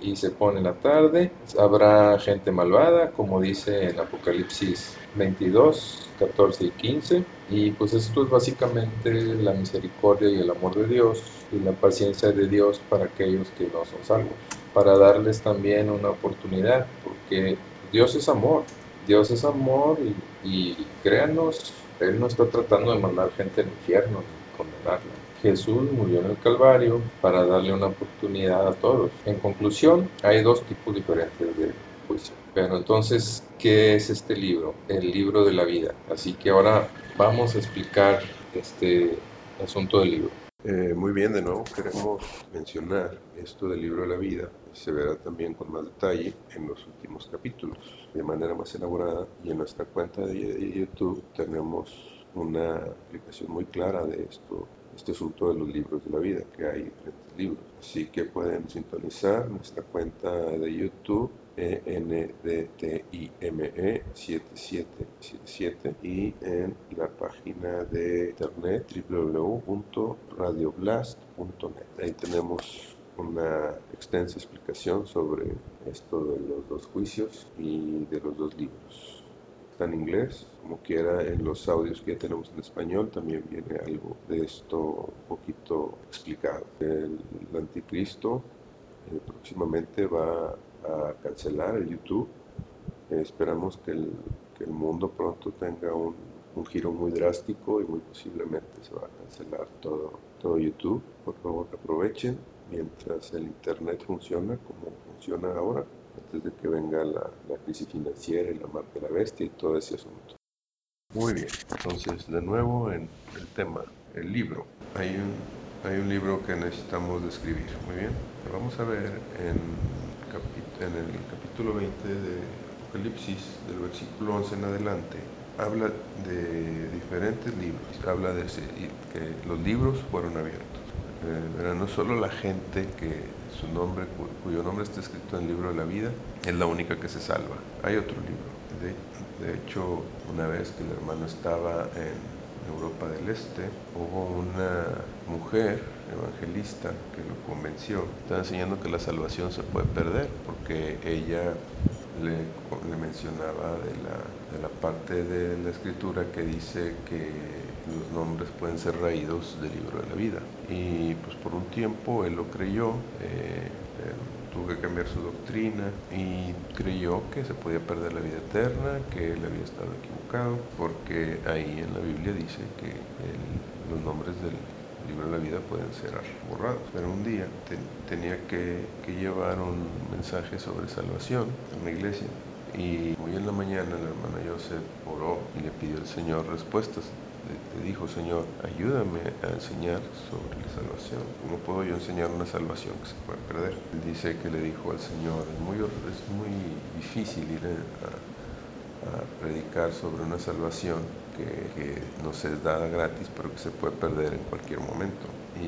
y se pone la tarde. Habrá gente malvada, como dice en Apocalipsis veintidós, catorce y quince. Y pues esto es básicamente la misericordia y el amor de Dios y la paciencia de Dios para aquellos que no son salvos, para darles también una oportunidad, porque Dios es amor, Dios es amor y, y créanos, Él no está tratando de mandar gente al infierno ni condenarla. Jesús murió en el Calvario para darle una oportunidad a todos. En conclusión, hay dos tipos diferentes de juicio. Pero entonces, ¿qué es este libro? El libro de la vida. Así que ahora vamos a explicar este asunto del libro. Eh, muy bien, de nuevo queremos mencionar esto del libro de la vida. Se verá también con más detalle en los últimos capítulos, de manera más elaborada. Y en nuestra cuenta de YouTube tenemos una explicación muy clara de esto, este asunto de los libros de la vida, que hay diferentes libros. Así que pueden sintonizar nuestra cuenta de YouTube E N D T I M E siete siete siete siete y en la página de internet w w w punto radio blast punto net. Ahí tenemos una extensa explicación sobre esto de los dos juicios y de los dos libros. Está en inglés, como quiera en los audios que ya tenemos en español también viene algo de esto un poquito explicado. El, el anticristo eh, próximamente va a cancelar el YouTube. Eh, esperamos que el, que el mundo pronto tenga un, un giro muy drástico y muy posiblemente se va a cancelar todo, todo YouTube. Por favor, aprovechen mientras el Internet funciona como funciona ahora, antes de que venga la, la crisis financiera y la marca de la bestia y todo ese asunto. Muy bien, entonces de nuevo en el tema, el libro. Hay un, hay un libro que necesitamos describir. Muy bien, vamos a ver en, capi- en el capítulo veinte de Apocalipsis, del versículo once en adelante, habla de diferentes libros. Habla de ese- que los libros fueron abiertos. Eh, verá, no solo la gente que su nombre, cu- cuyo nombre está escrito en el libro de la vida, es la única que se salva. Hay otro libro. De, de hecho, una vez que el hermano estaba en Europa del Este, hubo una mujer evangelista que lo convenció. Estaba enseñando que la salvación se puede perder porque ella le, le mencionaba de la, de la parte de la escritura que dice que los nombres pueden ser raídos del libro de la vida. Y pues por un tiempo él lo creyó, eh, eh, tuvo que cambiar su doctrina y creyó que se podía perder la vida eterna, que él había estado equivocado, porque ahí en la Biblia dice que el, los nombres del libro de la vida pueden ser borrados. Pero un día te, tenía que, que llevar un mensaje sobre salvación en una iglesia. Y muy en la mañana el hermano Joseph oró y le pidió al Señor respuestas. Le, le dijo, Señor, ayúdame a enseñar sobre la salvación. ¿Cómo puedo yo enseñar una salvación que se puede perder? Él dice que le dijo al Señor, es muy, es muy difícil ir a, a predicar sobre una salvación que, que nos es dada gratis, pero que se puede perder en cualquier momento.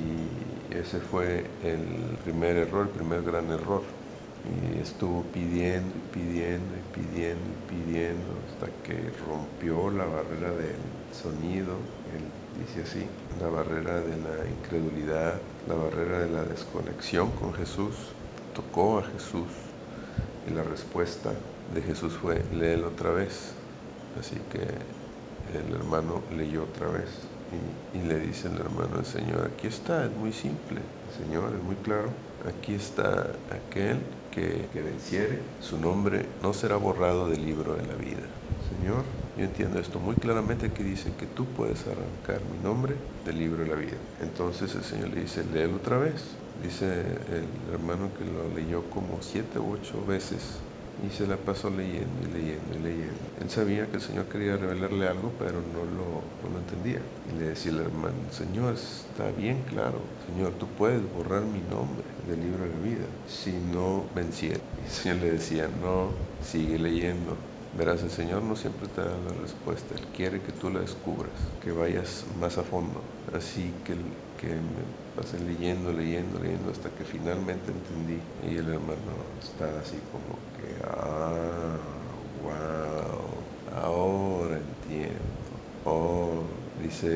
Y ese fue el primer error, el primer gran error. Y estuvo pidiendo y pidiendo y pidiendo y pidiendo hasta que rompió la barrera del sonido. Él dice así, la barrera de la incredulidad, la barrera de la desconexión con Jesús. Tocó a Jesús y la respuesta de Jesús fue, léelo otra vez. Así que el hermano leyó otra vez y, y le dice el hermano al Señor, aquí está, es muy simple, Señor, es muy claro, aquí está aquel que, que venciere, su nombre no será borrado del libro de la vida. Señor, yo entiendo esto muy claramente que dice que tú puedes arrancar mi nombre del libro de la vida. Entonces el Señor le dice, léelo otra vez. Dice el hermano que lo leyó como siete u ocho veces y se la pasó leyendo y leyendo y leyendo. Él sabía que el Señor quería revelarle algo, pero no lo, no lo entendía. Y le decía al hermano, Señor, está bien claro, Señor, tú puedes borrar mi nombre del libro de la vida si no venciera. Y el Señor le decía, no, sigue leyendo. Verás, el Señor no siempre te da la respuesta, Él quiere que tú la descubras, que vayas más a fondo. Así que, que me pasé leyendo, leyendo, leyendo, hasta que finalmente entendí. Y el hermano está así como que, ah, wow, ahora entiendo. Oh, dice,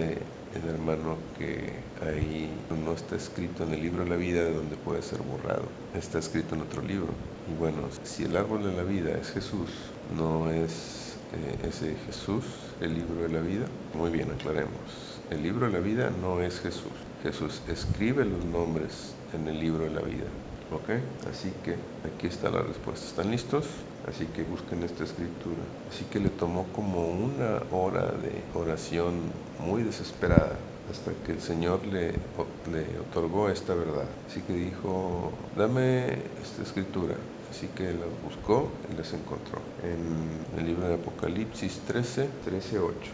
el hermano que ahí no está escrito en el libro de la vida de donde puede ser borrado, está escrito en otro libro. Y bueno, si el árbol de la vida es Jesús, ¿no es eh, ese Jesús el libro de la vida? Muy bien, aclaremos. El libro de la vida no es Jesús. Jesús escribe los nombres en el libro de la vida. ¿Ok? Así que aquí está la respuesta. ¿Están listos? Así que busquen esta escritura. Así que le tomó como una hora de oración muy desesperada hasta que el Señor le, le otorgó esta verdad. Así que dijo, dame esta escritura. Así que la buscó y las encontró en el libro de Apocalipsis trece, trece, ocho.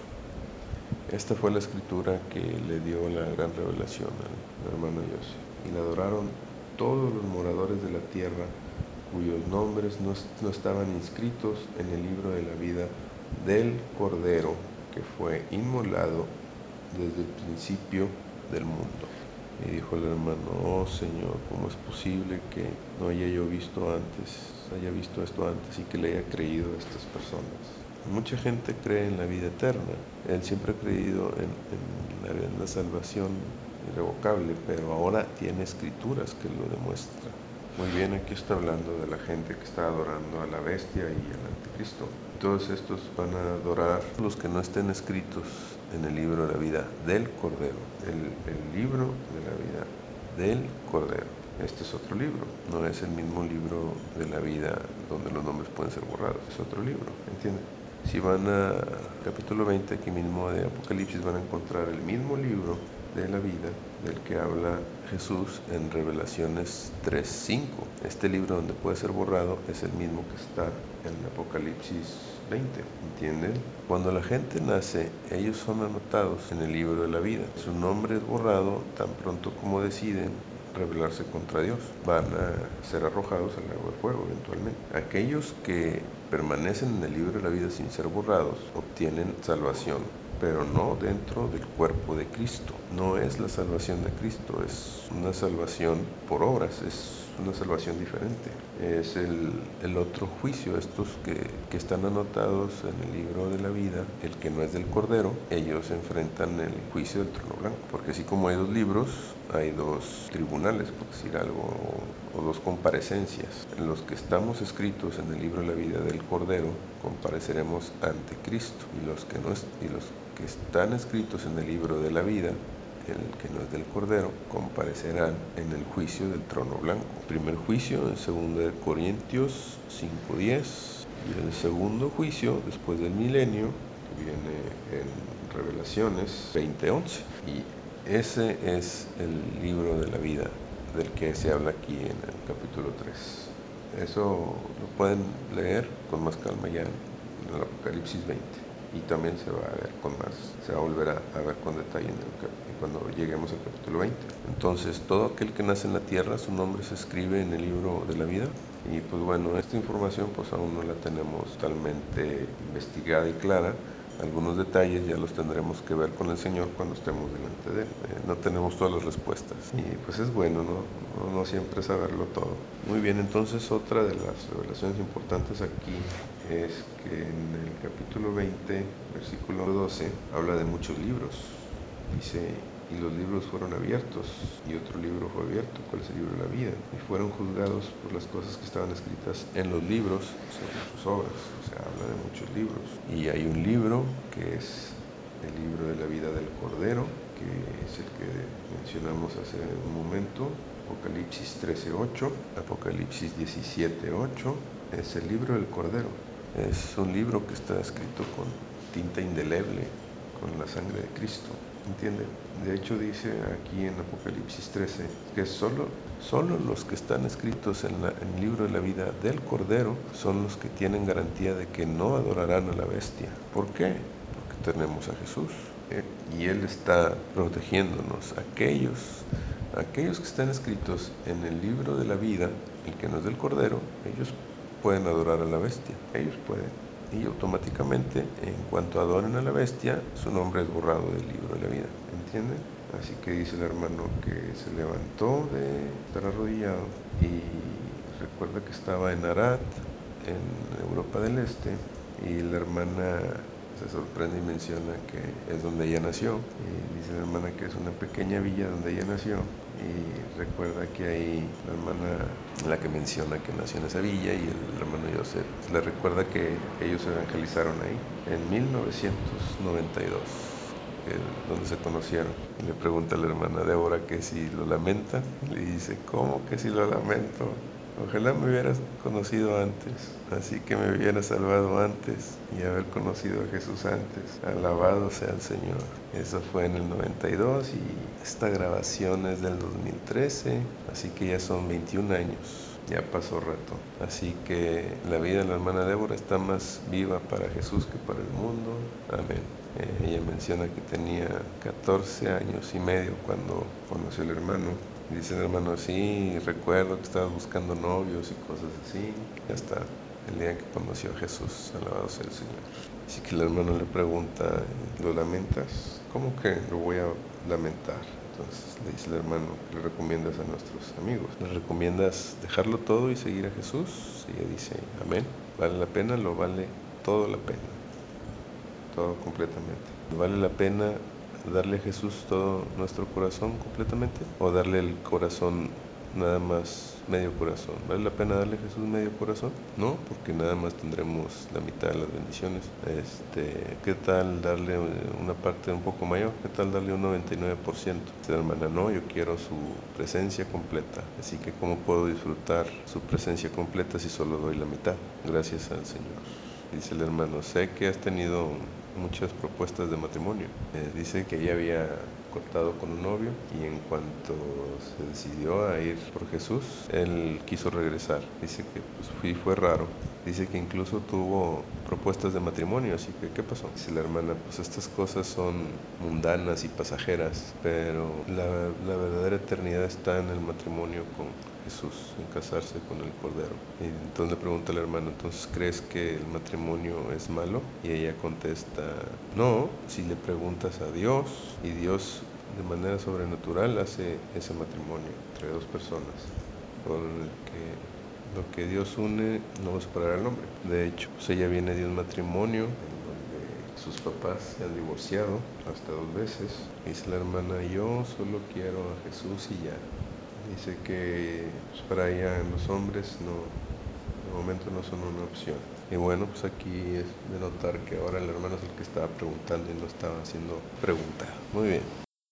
Esta fue la escritura que le dio la gran revelación al hermano Yossi. Y la adoraron todos los moradores de la tierra, cuyos nombres no, no estaban inscritos en el libro de la vida del Cordero, que fue inmolado desde el principio del mundo. Y dijo el hermano, oh Señor, ¿cómo es posible que no haya yo visto antes, haya visto esto antes y que le haya creído a estas personas? Mucha gente cree en la vida eterna. Él siempre ha creído en, en, la, en la salvación irrevocable, pero ahora tiene escrituras que lo demuestran. Muy bien, aquí está hablando de la gente que está adorando a la bestia y al anticristo. Todos estos van a adorar los que no estén escritos en el libro de la vida del Cordero. El, el libro de la vida del Cordero. Este es otro libro, no es el mismo libro de la vida donde los nombres pueden ser borrados, es otro libro, ¿entienden? Si van a capítulo veinte, aquí mismo de Apocalipsis, van a encontrar el mismo libro de la vida del que habla Jesús en Revelaciones tres cinco. Este libro donde puede ser borrado es el mismo que está en Apocalipsis veinte, ¿entienden? Cuando la gente nace, ellos son anotados en el libro de la vida. Su nombre es borrado tan pronto como deciden rebelarse contra Dios. Van a ser arrojados al lago de fuego eventualmente. Aquellos que permanecen en el libro de la vida sin ser borrados obtienen salvación, pero no dentro del cuerpo de Cristo. No es la salvación de Cristo, es una salvación por obras, es una salvación diferente. Es el, el otro juicio. Estos que, que están anotados en el libro de la vida, el que no es del Cordero, ellos enfrentan el juicio del trono blanco. Porque así como hay dos libros, hay dos tribunales, por decir algo, o, o dos comparecencias. En los que estamos escritos en el libro de la vida del Cordero, compareceremos ante Cristo. Y los que, no es, y los que están escritos en el libro de la vida, el que no es del Cordero, comparecerán en el juicio del trono blanco. El primer juicio en segunda de Corintios cinco diez, y el segundo juicio después del milenio, que viene en Revelaciones veinte once. Y ese es el libro de la vida del que se habla aquí en el capítulo tres. Eso lo pueden leer con más calma ya en el Apocalipsis veinte. Y también se va a ver con más, se va a volver a, a ver con detalle en el, cuando lleguemos al capítulo veinte. Entonces, todo aquel que nace en la tierra, su nombre se escribe en el libro de la vida. Y pues bueno, esta información pues aún no la tenemos totalmente investigada y clara. Algunos detalles ya los tendremos que ver con el Señor cuando estemos delante de Él. Eh, no tenemos todas las respuestas. Y pues es bueno, ¿no? No, no siempre saberlo todo. Muy bien, entonces otra de las revelaciones importantes aquí es que en el capítulo veinte, versículo doce, habla de muchos libros. Dice, y los libros fueron abiertos, y otro libro fue abierto, ¿cuál es el libro de la vida? Y fueron juzgados por las cosas que estaban escritas en los libros según sus obras. O sea, habla de muchos libros. Y hay un libro que es el libro de la vida del Cordero, que es el que mencionamos hace un momento. Apocalipsis trece ocho, Apocalipsis diecisiete ocho, es el libro del Cordero. Es un libro que está escrito con tinta indeleble, con la sangre de Cristo, ¿entienden? De hecho dice aquí en Apocalipsis trece que solo, solo los que están escritos en, la, en el libro de la vida del Cordero son los que tienen garantía de que no adorarán a la bestia. ¿Por qué? Porque tenemos a Jesús, ¿eh? Y Él está protegiéndonos. Aquellos Aquellos que están escritos en el libro de la vida, el que no es del Cordero, ellos pueden adorar a la bestia, ellos pueden. Y automáticamente, en cuanto adoren a la bestia, su nombre es borrado del libro de la vida, ¿entienden? Así que dice el hermano que se levantó de estar arrodillado y recuerda que estaba en Arad, en Europa del Este, y la hermana se sorprende y menciona que es donde ella nació. Y dice la hermana que es una pequeña villa donde ella nació. Y recuerda que ahí la hermana, la que menciona que nació en esa villa, y el hermano Joseph, le recuerda que ellos se evangelizaron ahí en mil novecientos noventa y dos, que, donde se conocieron. Y le pregunta a la hermana Débora que si lo lamenta. Y le dice, ¿cómo que si lo lamento? Ojalá me hubieras conocido antes, así que me hubiera salvado antes y haber conocido a Jesús antes. Alabado sea el Señor. Eso fue en el noventa y dos y esta grabación es del dos mil trece, así que ya son veintiún años. Ya pasó rato. Así que la vida de la hermana Débora está más viva para Jesús que para el mundo. Amén. Eh, ella menciona que tenía catorce años y medio cuando conoció al hermano. Dice el hermano, sí, recuerdo que estaba buscando novios y cosas así. Y hasta el día que conoció a Jesús, alabado sea el Señor. Así que el hermano le pregunta, ¿lo lamentas? ¿Cómo que lo voy a lamentar? Entonces le dice el hermano, ¿le recomiendas a nuestros amigos? ¿Le recomiendas dejarlo todo y seguir a Jesús? Y ella dice, amén, vale la pena, lo vale todo la pena, todo completamente. ¿Vale la pena darle a Jesús todo nuestro corazón completamente? ¿O darle el corazón nada más medio corazón? ¿Vale la pena darle a Jesús medio corazón? No, porque nada más tendremos la mitad de las bendiciones. Este, ¿qué tal darle una parte un poco mayor? ¿Qué tal darle un noventa y nueve por ciento? Dice la hermana, no, yo quiero su presencia completa. Así que ¿cómo puedo disfrutar su presencia completa si solo doy la mitad? Gracias al Señor. Dice el hermano, sé que has tenido muchas propuestas de matrimonio. Eh, dice que ella había cortado con un novio y en cuanto se decidió a ir por Jesús, él quiso regresar. Dice que pues fue, fue raro. Dice que incluso tuvo propuestas de matrimonio, así que ¿qué pasó? Dice la hermana, pues estas cosas son mundanas y pasajeras, pero la, la verdadera eternidad está en el matrimonio con Jesús, en casarse con el Cordero. Y entonces le pregunta al hermano, ¿entonces crees que el matrimonio es malo? Y ella contesta, no, si le preguntas a Dios, y Dios de manera sobrenatural hace ese matrimonio entre dos personas, por el que lo que Dios une no va a separar al hombre. De hecho, pues ella viene de un matrimonio en donde sus papás se han divorciado hasta dos veces. Dice la hermana, yo solo quiero a Jesús y ya. Dice que pues, para ella los hombres no, de momento no son una opción. Y bueno, pues aquí es de notar que ahora el hermano es el que estaba preguntando y no estaba haciendo pregunta. Muy bien.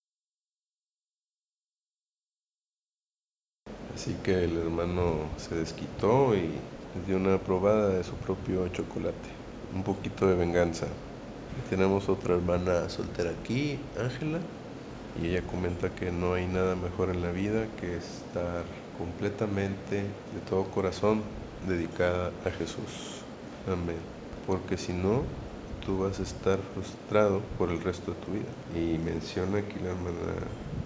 Así que el hermano se desquitó y le dio una probada de su propio chocolate. Un poquito de venganza. Y tenemos otra hermana soltera aquí, Ángela. Y ella comenta que no hay nada mejor en la vida que estar completamente, de todo corazón, dedicada a Jesús. Amén. Porque si no, tú vas a estar frustrado por el resto de tu vida. Y menciona aquí la hermana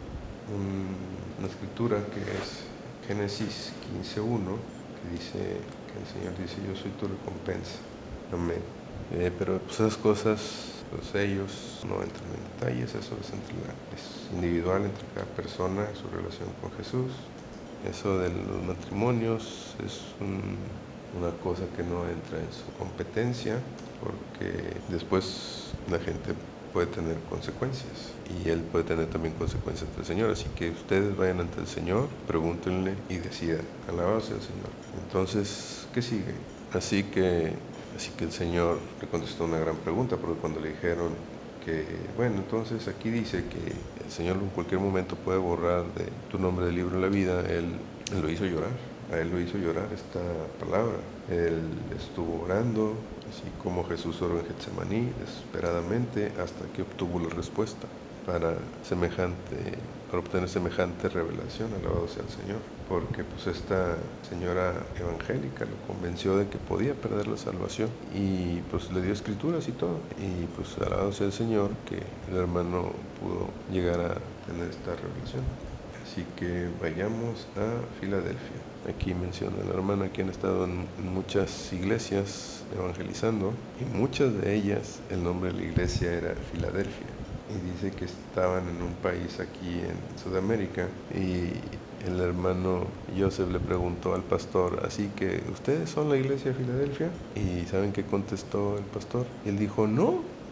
un, una escritura que es Génesis quince uno, que dice que el Señor dice, yo soy tu recompensa. Amén. Eh, pero pues esas cosas, pues ellos no entran en detalles, eso es, entre la, es individual entre cada persona, su relación con Jesús. Eso de los matrimonios es un, una cosa que no entra en su competencia, porque después la gente puede tener consecuencias y él puede tener también consecuencias ante el Señor. Así que ustedes vayan ante el Señor, pregúntenle y decidan. Alabado sea el Señor. Entonces, ¿qué sigue? Así que, así que el Señor le contestó una gran pregunta, porque cuando le dijeron que, bueno, entonces aquí dice que el Señor en cualquier momento puede borrar de tu nombre del libro de la vida, él, él lo hizo llorar. A él lo hizo llorar esta palabra. Él estuvo orando, así como Jesús oró en Getsemaní, desesperadamente, hasta que obtuvo la respuesta para semejante, para obtener semejante revelación. Alabado sea el Señor. Porque pues esta señora evangélica lo convenció de que podía perder la salvación y pues le dio escrituras y todo. Y pues alabado sea el Señor que el hermano pudo llegar a tener esta revelación. Así que vayamos a Filadelfia. Aquí menciona la hermana que han estado en, en muchas iglesias evangelizando y muchas de ellas el nombre de la iglesia era Filadelfia. Y dice que estaban en un país aquí en Sudamérica y el hermano Joseph le preguntó al pastor, así que ¿ustedes son la iglesia de Filadelfia? Y ¿saben qué contestó el pastor? Y él dijo, no,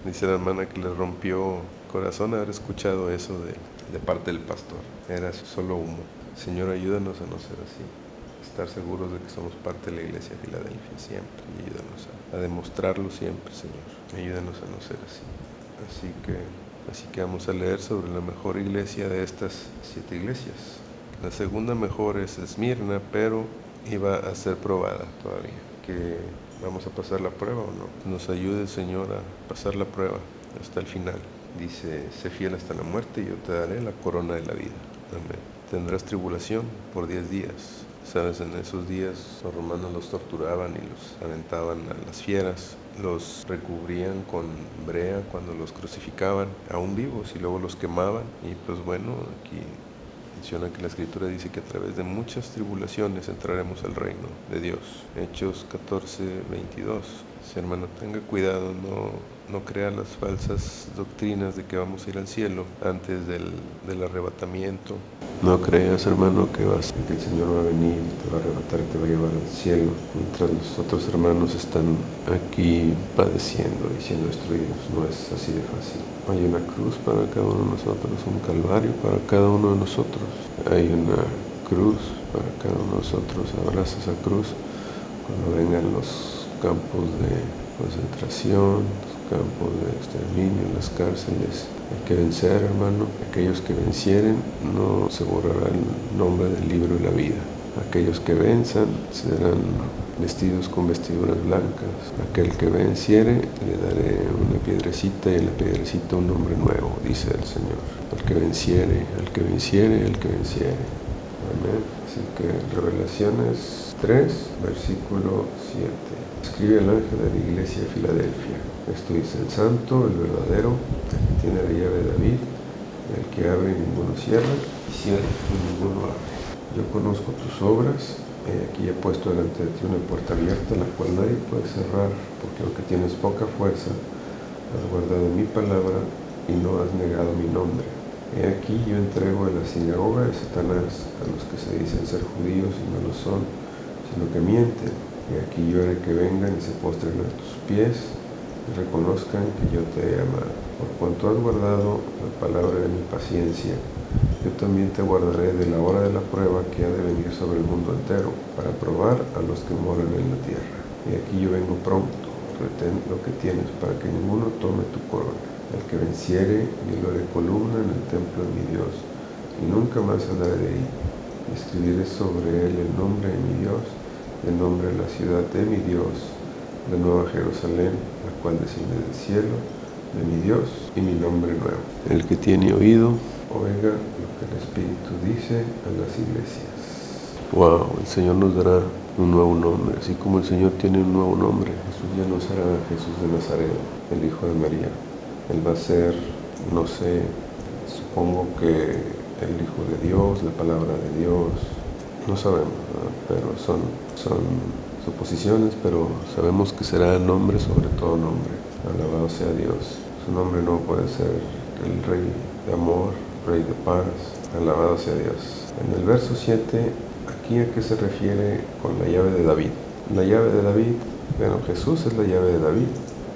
Dice la hermana que le rompió el corazón haber escuchado eso de, de parte del pastor. Era solo humo. Señor, ayúdanos a no ser así. Estar seguros de que somos parte de la iglesia de Filadelfia siempre. Y ayúdanos a, a demostrarlo siempre, Señor. Ayúdanos a no ser así. Así que, así que vamos a leer sobre la mejor iglesia de estas siete iglesias. La segunda mejor es Esmirna, pero iba a ser probada todavía. Que vamos a pasar la prueba o no. Nos ayude, Señor, a pasar la prueba hasta el final. Dice, sé fiel hasta la muerte y yo te daré la corona de la vida. Amén. Tendrás tribulación por diez días. Sabes, en esos días los romanos los torturaban y los aventaban a las fieras. Los recubrían con brea cuando los crucificaban, aún vivos, y luego los quemaban. Y pues bueno, aquí menciona que la Escritura dice que a través de muchas tribulaciones entraremos al reino de Dios. Hechos catorce, veintidós. Si hermano, tenga cuidado, no, no crea las falsas doctrinas de que vamos a ir al cielo antes del, del arrebatamiento. No creas, hermano, que, vas, que el Señor va a venir, te va a arrebatar y te va a llevar al cielo, mientras los otros hermanos están aquí padeciendo y siendo destruidos. No es así de fácil. Hay una cruz para cada uno de nosotros, un calvario para cada uno de nosotros. Hay una cruz para cada uno de nosotros. Abraza esa cruz cuando vengan los campos de concentración, los campos de exterminio, las cárceles. Hay que vencer, hermano. Aquellos que vencieren no se borrará el nombre del libro de la vida. Aquellos que venzan serán vestidos con vestiduras blancas. Aquel que venciere le daré una piedrecita y en la piedrecita un nombre nuevo, dice el Señor. Al que venciere, al que venciere, al que venciere. Amén. Así que Revelaciones tres, versículo siete. Escribe el ángel de la iglesia de Filadelfia. Esto dice: el santo, el verdadero, el que tiene la llave de David, el que abre y ninguno cierra, y cierra y ninguno abre. Yo conozco tus obras, eh, aquí he puesto delante de ti una puerta abierta, la cual nadie puede cerrar, porque aunque tienes poca fuerza, has guardado mi palabra y no has negado mi nombre. He aquí yo entrego en la sinagoga de Satanás a los que se dicen ser judíos y no lo son, sino que mienten. He aquí yo haré que vengan y se postren a tus pies y reconozcan que yo te he amado. Por cuanto has guardado la palabra de mi paciencia, yo también te guardaré de la hora de la prueba que ha de venir sobre el mundo entero, para probar a los que moran en la tierra. Y aquí yo vengo pronto, retén lo que tienes, para que ninguno tome tu corona. El que venciere, yo lo haré columna en el templo de mi Dios, y nunca más saldrá de ahí. Y escribiré sobre él el nombre de mi Dios, el nombre de la ciudad de mi Dios, la nueva Jerusalén, la cual desciende del cielo, de mi Dios, y mi nombre nuevo. El que tiene oído, oiga lo que el Espíritu dice a las iglesias. Wow, el Señor nos dará un nuevo nombre. Así como el Señor tiene un nuevo nombre, Jesús ya no será Jesús de Nazaret, el Hijo de María. Él va a ser, no sé, supongo que el Hijo de Dios, la palabra de Dios. No sabemos, ¿verdad? Pero son, son suposiciones, pero sabemos que será nombre sobre todo nombre. Alabado sea Dios. Su nombre no puede ser el Rey de amor, Rey de paz. Alabado sea Dios. En el verso siete, aquí a qué se refiere con la llave de David. La llave de David, bueno, Jesús es la llave de David.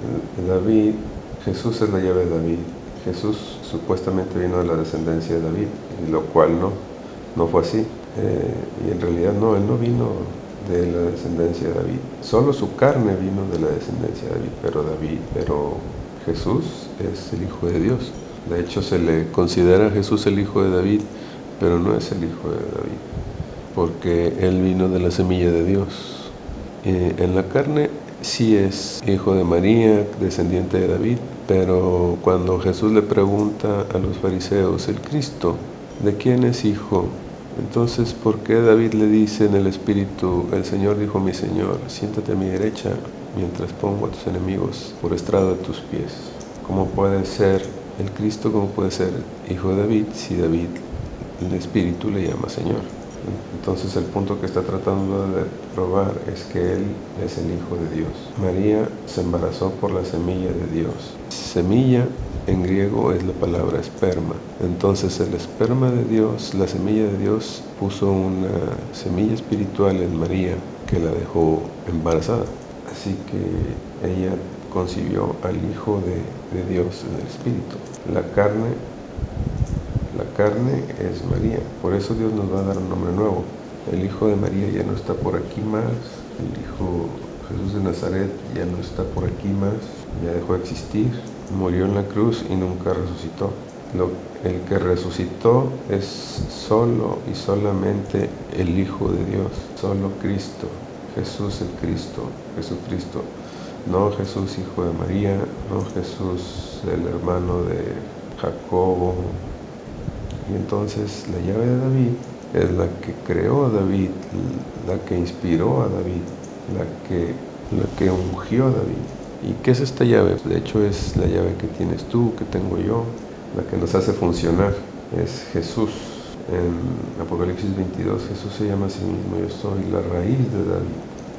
David, Jesús es la llave de David. Jesús supuestamente vino de la descendencia de David, y lo cual no, no fue así. Eh, y en realidad no, él no vino de la descendencia de David. Solo su carne vino de la descendencia de David, pero David, pero Jesús es el Hijo de Dios. De hecho, se le considera a Jesús el Hijo de David, pero no es el Hijo de David, porque él vino de la semilla de Dios. Eh, en la carne sí es hijo de María, descendiente de David, pero cuando Jesús le pregunta a los fariseos, el Cristo, ¿de quién es hijo? Entonces, ¿por qué David le dice en el Espíritu, el Señor dijo a mi Señor, siéntate a mi derecha mientras pongo a tus enemigos por estrado de tus pies? ¿Cómo puede ser el Cristo, cómo puede ser hijo de David si David, el Espíritu, le llama Señor? Entonces el punto que está tratando de probar es que Él es el Hijo de Dios. María se embarazó por la semilla de Dios. Semilla en griego es la palabra esperma. Entonces el esperma de Dios, la semilla de Dios, puso una semilla espiritual en María que la dejó embarazada. Así que ella concibió al Hijo de, de Dios en el Espíritu. La carne, la carne es María. Por eso Dios nos va a dar un nombre nuevo. El Hijo de María ya no está por aquí más. El Hijo Jesús de Nazaret ya no está por aquí más. Ya dejó de existir. Murió en la cruz y nunca resucitó. Lo, el que resucitó es solo y solamente el Hijo de Dios. Solo Cristo. Jesús el Cristo. Jesucristo. No Jesús hijo de María. No Jesús el hermano de Jacobo. Y entonces la llave de David es la que creó a David, la que inspiró a David, la que, la que ungió a David. ¿Y qué es esta llave? De hecho es la llave que tienes tú, que tengo yo, la que nos hace funcionar. Es Jesús. En Apocalipsis veintidós Jesús se llama a sí mismo: yo soy la raíz de David.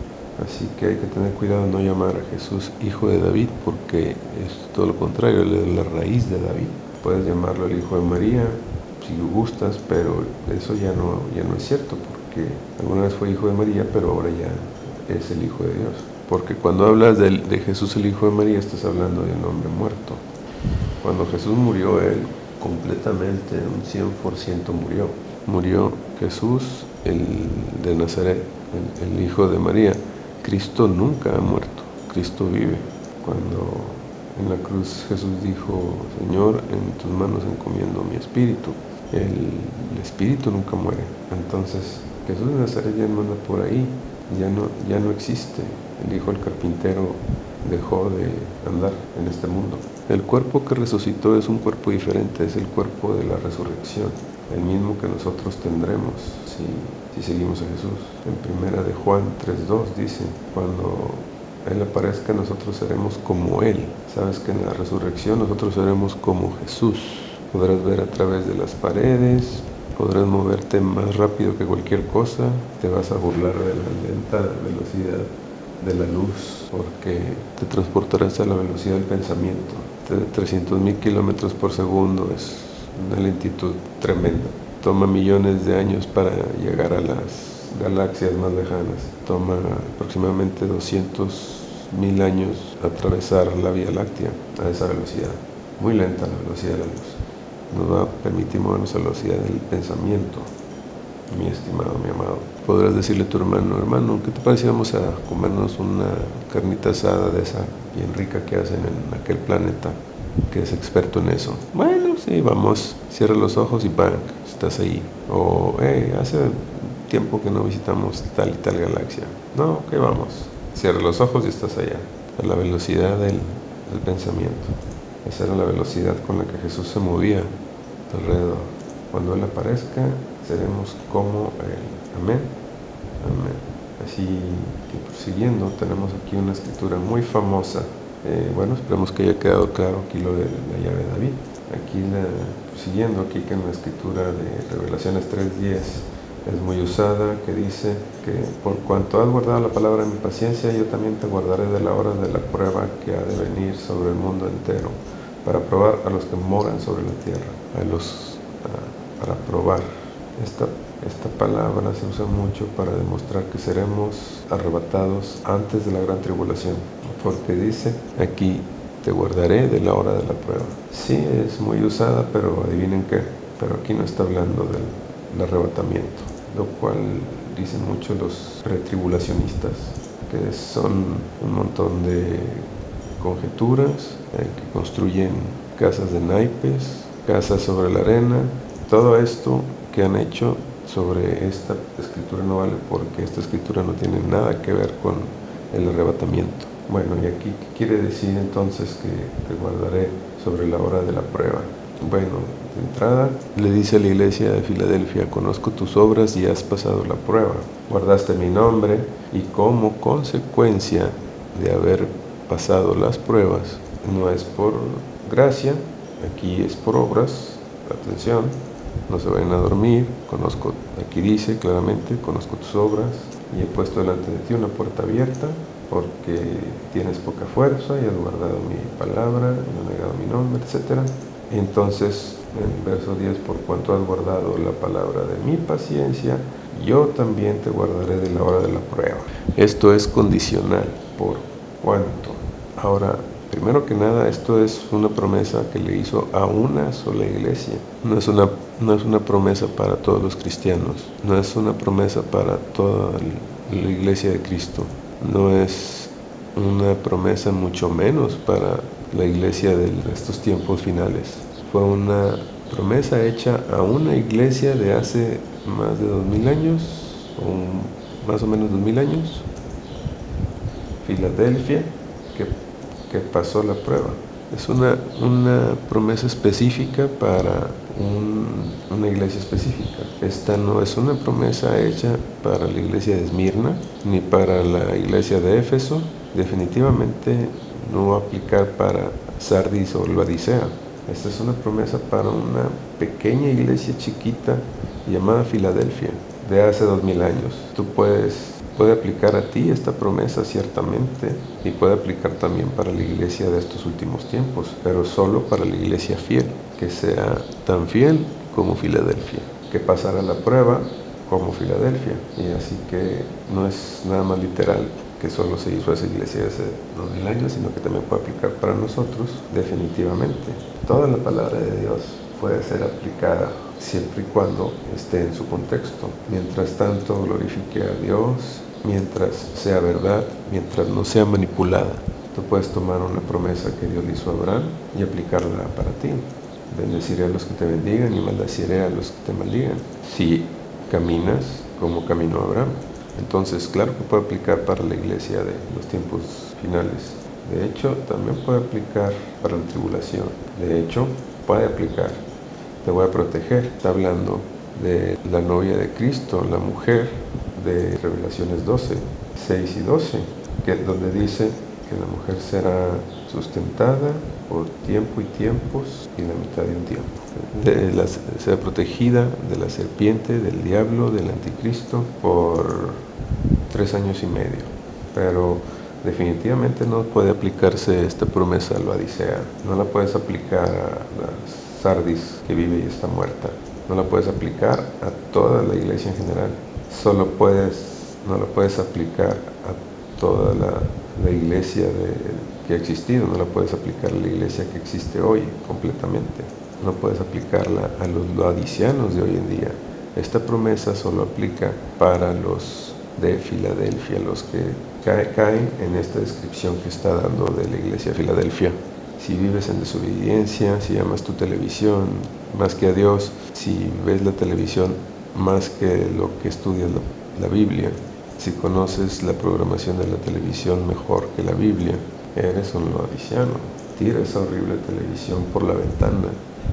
Así que hay que tener cuidado de no llamar a Jesús hijo de David, porque es todo lo contrario, él es la raíz de David. Puedes llamarlo el hijo de María si gustas, pero eso ya no, ya no es cierto, porque alguna vez fue hijo de María, pero ahora ya es el Hijo de Dios. Porque cuando hablas de, de Jesús el Hijo de María, estás hablando de un hombre muerto. Cuando Jesús murió, él completamente, un cien por ciento murió. Murió Jesús, el de Nazaret, el, el Hijo de María. Cristo nunca ha muerto, Cristo vive. Cuando en la cruz Jesús dijo: Señor, en tus manos encomiendo mi espíritu. El, el espíritu nunca muere. Entonces Jesús de Nazaret ya no anda por ahí, ya no, ya no existe. El hijo del carpintero dejó de andar en este mundo. El cuerpo que resucitó es un cuerpo diferente, es el cuerpo de la resurrección, el mismo que nosotros tendremos si, si seguimos a Jesús. En primera de Juan tres dos dice: cuando Él aparezca, nosotros seremos como Él. Sabes que en la resurrección nosotros seremos como Jesús. Podrás ver a través de las paredes, podrás moverte más rápido que cualquier cosa, te vas a burlar de la lenta velocidad de la luz, porque te transportarás a la velocidad del pensamiento. De trescientos mil kilómetros por segundo es una lentitud tremenda. Toma millones de años para llegar a las galaxias más lejanas. Toma aproximadamente doscientos mil años atravesar la Vía Láctea a esa velocidad. Muy lenta la velocidad de la luz. Nos va a permitir movernos a la velocidad del pensamiento, mi estimado, mi amado. Podrás decirle a tu hermano: hermano, ¿qué te parece si vamos a comernos una carnita asada de esa bien rica que hacen en aquel planeta, que es experto en eso? Bueno, sí, vamos. Cierra los ojos y bang, estás ahí. O, hey, hace tiempo que no visitamos tal y tal galaxia. No, ok, vamos. Cierra los ojos y estás allá, a la velocidad del, del pensamiento. Esa era la velocidad con la que Jesús se movía alrededor. Cuando Él aparezca, seremos como Él. Amén. Amén. Así que prosiguiendo, tenemos aquí una escritura muy famosa. Eh, bueno, esperemos que haya quedado claro aquí lo de la llave de David. Aquí, la, prosiguiendo aquí que en la escritura de Revelaciones tres diez es muy usada, que dice que por cuanto has guardado la palabra de mi paciencia, yo también te guardaré de la hora de la prueba que ha de venir sobre el mundo entero, para probar a los que moran sobre la tierra, a los uh, para probar. Esta, esta palabra se usa mucho para demostrar que seremos arrebatados antes de la gran tribulación, porque dice aquí: te guardaré de la hora de la prueba. Sí, es muy usada, pero adivinen qué, pero aquí no está hablando del, del arrebatamiento, lo cual dicen mucho los pretribulacionistas, que son un montón de conjeturas, eh, que construyen casas de naipes, casas sobre la arena. Todo esto que han hecho sobre esta escritura no vale, porque esta escritura no tiene nada que ver con el arrebatamiento. Bueno, y aquí, ¿qué quiere decir entonces que te guardaré sobre la hora de la prueba? Bueno, de entrada le dice a la iglesia de Filadelfia: conozco tus obras y has pasado la prueba. Guardaste mi nombre, y como consecuencia de haber pasado las pruebas, no es por gracia, aquí es por obras. Atención, no se vayan a dormir. Conozco, aquí dice claramente: conozco tus obras y he puesto delante de ti una puerta abierta, porque tienes poca fuerza y has guardado mi palabra, no has negado mi nombre, etcétera. Entonces, en el verso diez: por cuanto has guardado la palabra de mi paciencia, yo también te guardaré de la hora de la prueba. Esto es condicional. ¿Por cuánto? Ahora, primero que nada, esto es una promesa que le hizo a una sola iglesia. No es una, no es una promesa para todos los cristianos. No es una promesa para toda la iglesia de Cristo. No es una promesa mucho menos para la iglesia de estos tiempos finales. Fue una promesa hecha a una iglesia de hace más de dos mil años, o más o menos dos mil años, Filadelfia, que, que pasó la prueba. Es una, una promesa específica para un, una iglesia específica. Esta no es una promesa hecha para la iglesia de Esmirna, ni para la iglesia de Éfeso. Definitivamente no va a aplicar para Sardis o Laodicea. Esta es una promesa para una pequeña iglesia chiquita llamada Filadelfia, de hace dos mil años. Tú puedes, puede aplicar a ti esta promesa ciertamente, y puede aplicar también para la iglesia de estos últimos tiempos, pero solo para la iglesia fiel, que sea tan fiel como Filadelfia, que pasará la prueba como Filadelfia. Y así que no es nada más literal que solo se hizo esa iglesia hace dos mil años, sino que también puede aplicar para nosotros, definitivamente. Toda la palabra de Dios puede ser aplicada siempre y cuando esté en su contexto. Mientras tanto, glorifique a Dios, mientras sea verdad, mientras no sea manipulada. Tú puedes tomar una promesa que Dios le hizo a Abraham y aplicarla para ti. Bendeciré a los que te bendigan y maldeciré a los que te maldigan, si caminas como caminó Abraham. Entonces, claro que puede aplicar para la iglesia de los tiempos finales. De hecho, también puede aplicar para la tribulación. De hecho, puede aplicar. Te voy a proteger. Está hablando de la novia de Cristo, la mujer de Revelaciones doce, seis y doce, que donde dice que la mujer será sustentada por tiempo y tiempos y la mitad de un tiempo. De la, será protegida de la serpiente, del diablo, del anticristo por tres años y medio. Pero definitivamente no puede aplicarse esta promesa a la Odisea. No la puedes aplicar a la Sardis que vive y está muerta. No la puedes aplicar a toda la iglesia en general. Solo puedes, no la puedes aplicar a toda la, la iglesia de, que ha existido. No la puedes aplicar a la iglesia que existe hoy completamente. No puedes aplicarla a los laodiceanos de hoy en día. Esta promesa solo aplica para los de Filadelfia, los que cae, caen en esta descripción que está dando de la iglesia de Filadelfia. Si vives en desobediencia, si amas tu televisión más que a Dios, si ves la televisión más que lo que estudias la, la Biblia, si conoces la programación de la televisión mejor que la Biblia, eres un laodiciano. Tira esa horrible televisión por la ventana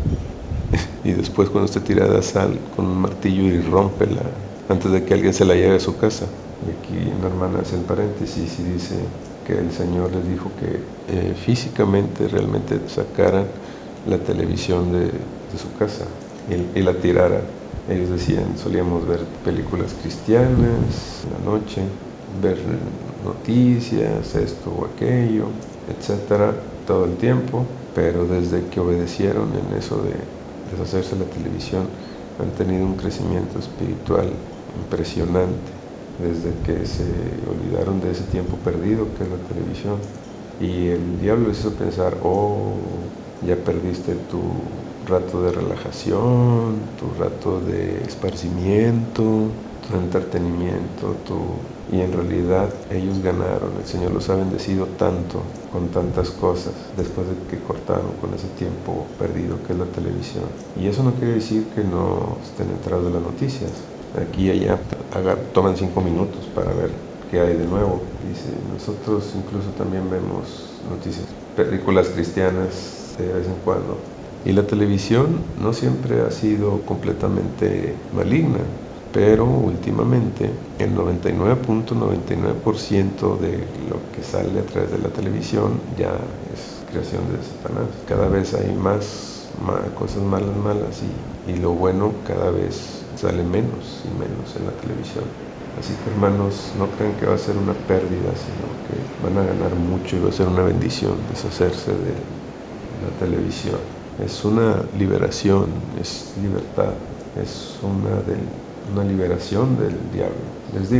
y después, cuando esté tirada, sal con un martillo y rómpela antes de que alguien se la lleve a su casa. Y aquí una hermana hace el paréntesis y dice que el Señor les dijo que eh, físicamente realmente sacaran la televisión de, de su casa y, y la tiraran. Ellos decían, solíamos ver películas cristianas en la noche, ver noticias, esto o aquello, etcétera, todo el tiempo, pero desde que obedecieron en eso de deshacerse de la televisión, han tenido un crecimiento espiritual impresionante, desde que se olvidaron de ese tiempo perdido que es la televisión. Y el diablo les hizo pensar, oh, ya perdiste tu rato de relajación, tu rato de esparcimiento, tu entretenimiento, tu... y en realidad ellos ganaron. El Señor los ha bendecido tanto con tantas cosas después de que cortaron con ese tiempo perdido que es la televisión. Y eso no quiere decir que no estén enterados de las noticias. Aquí y allá toman cinco minutos para ver qué hay de nuevo. Dice, nosotros incluso también vemos noticias, películas cristianas de vez en cuando. Y la televisión no siempre ha sido completamente maligna, pero últimamente el noventa y nueve punto noventa y nueve por ciento de lo que sale a través de la televisión ya es creación de Satanás. Cada vez hay más, más cosas malas, malas y, y lo bueno cada vez sale menos y menos en la televisión. Así que, hermanos, no crean que va a ser una pérdida, sino que van a ganar mucho y va a ser una bendición deshacerse de la televisión. Es una liberación, es libertad, es una, de, una liberación del diablo. Les digo,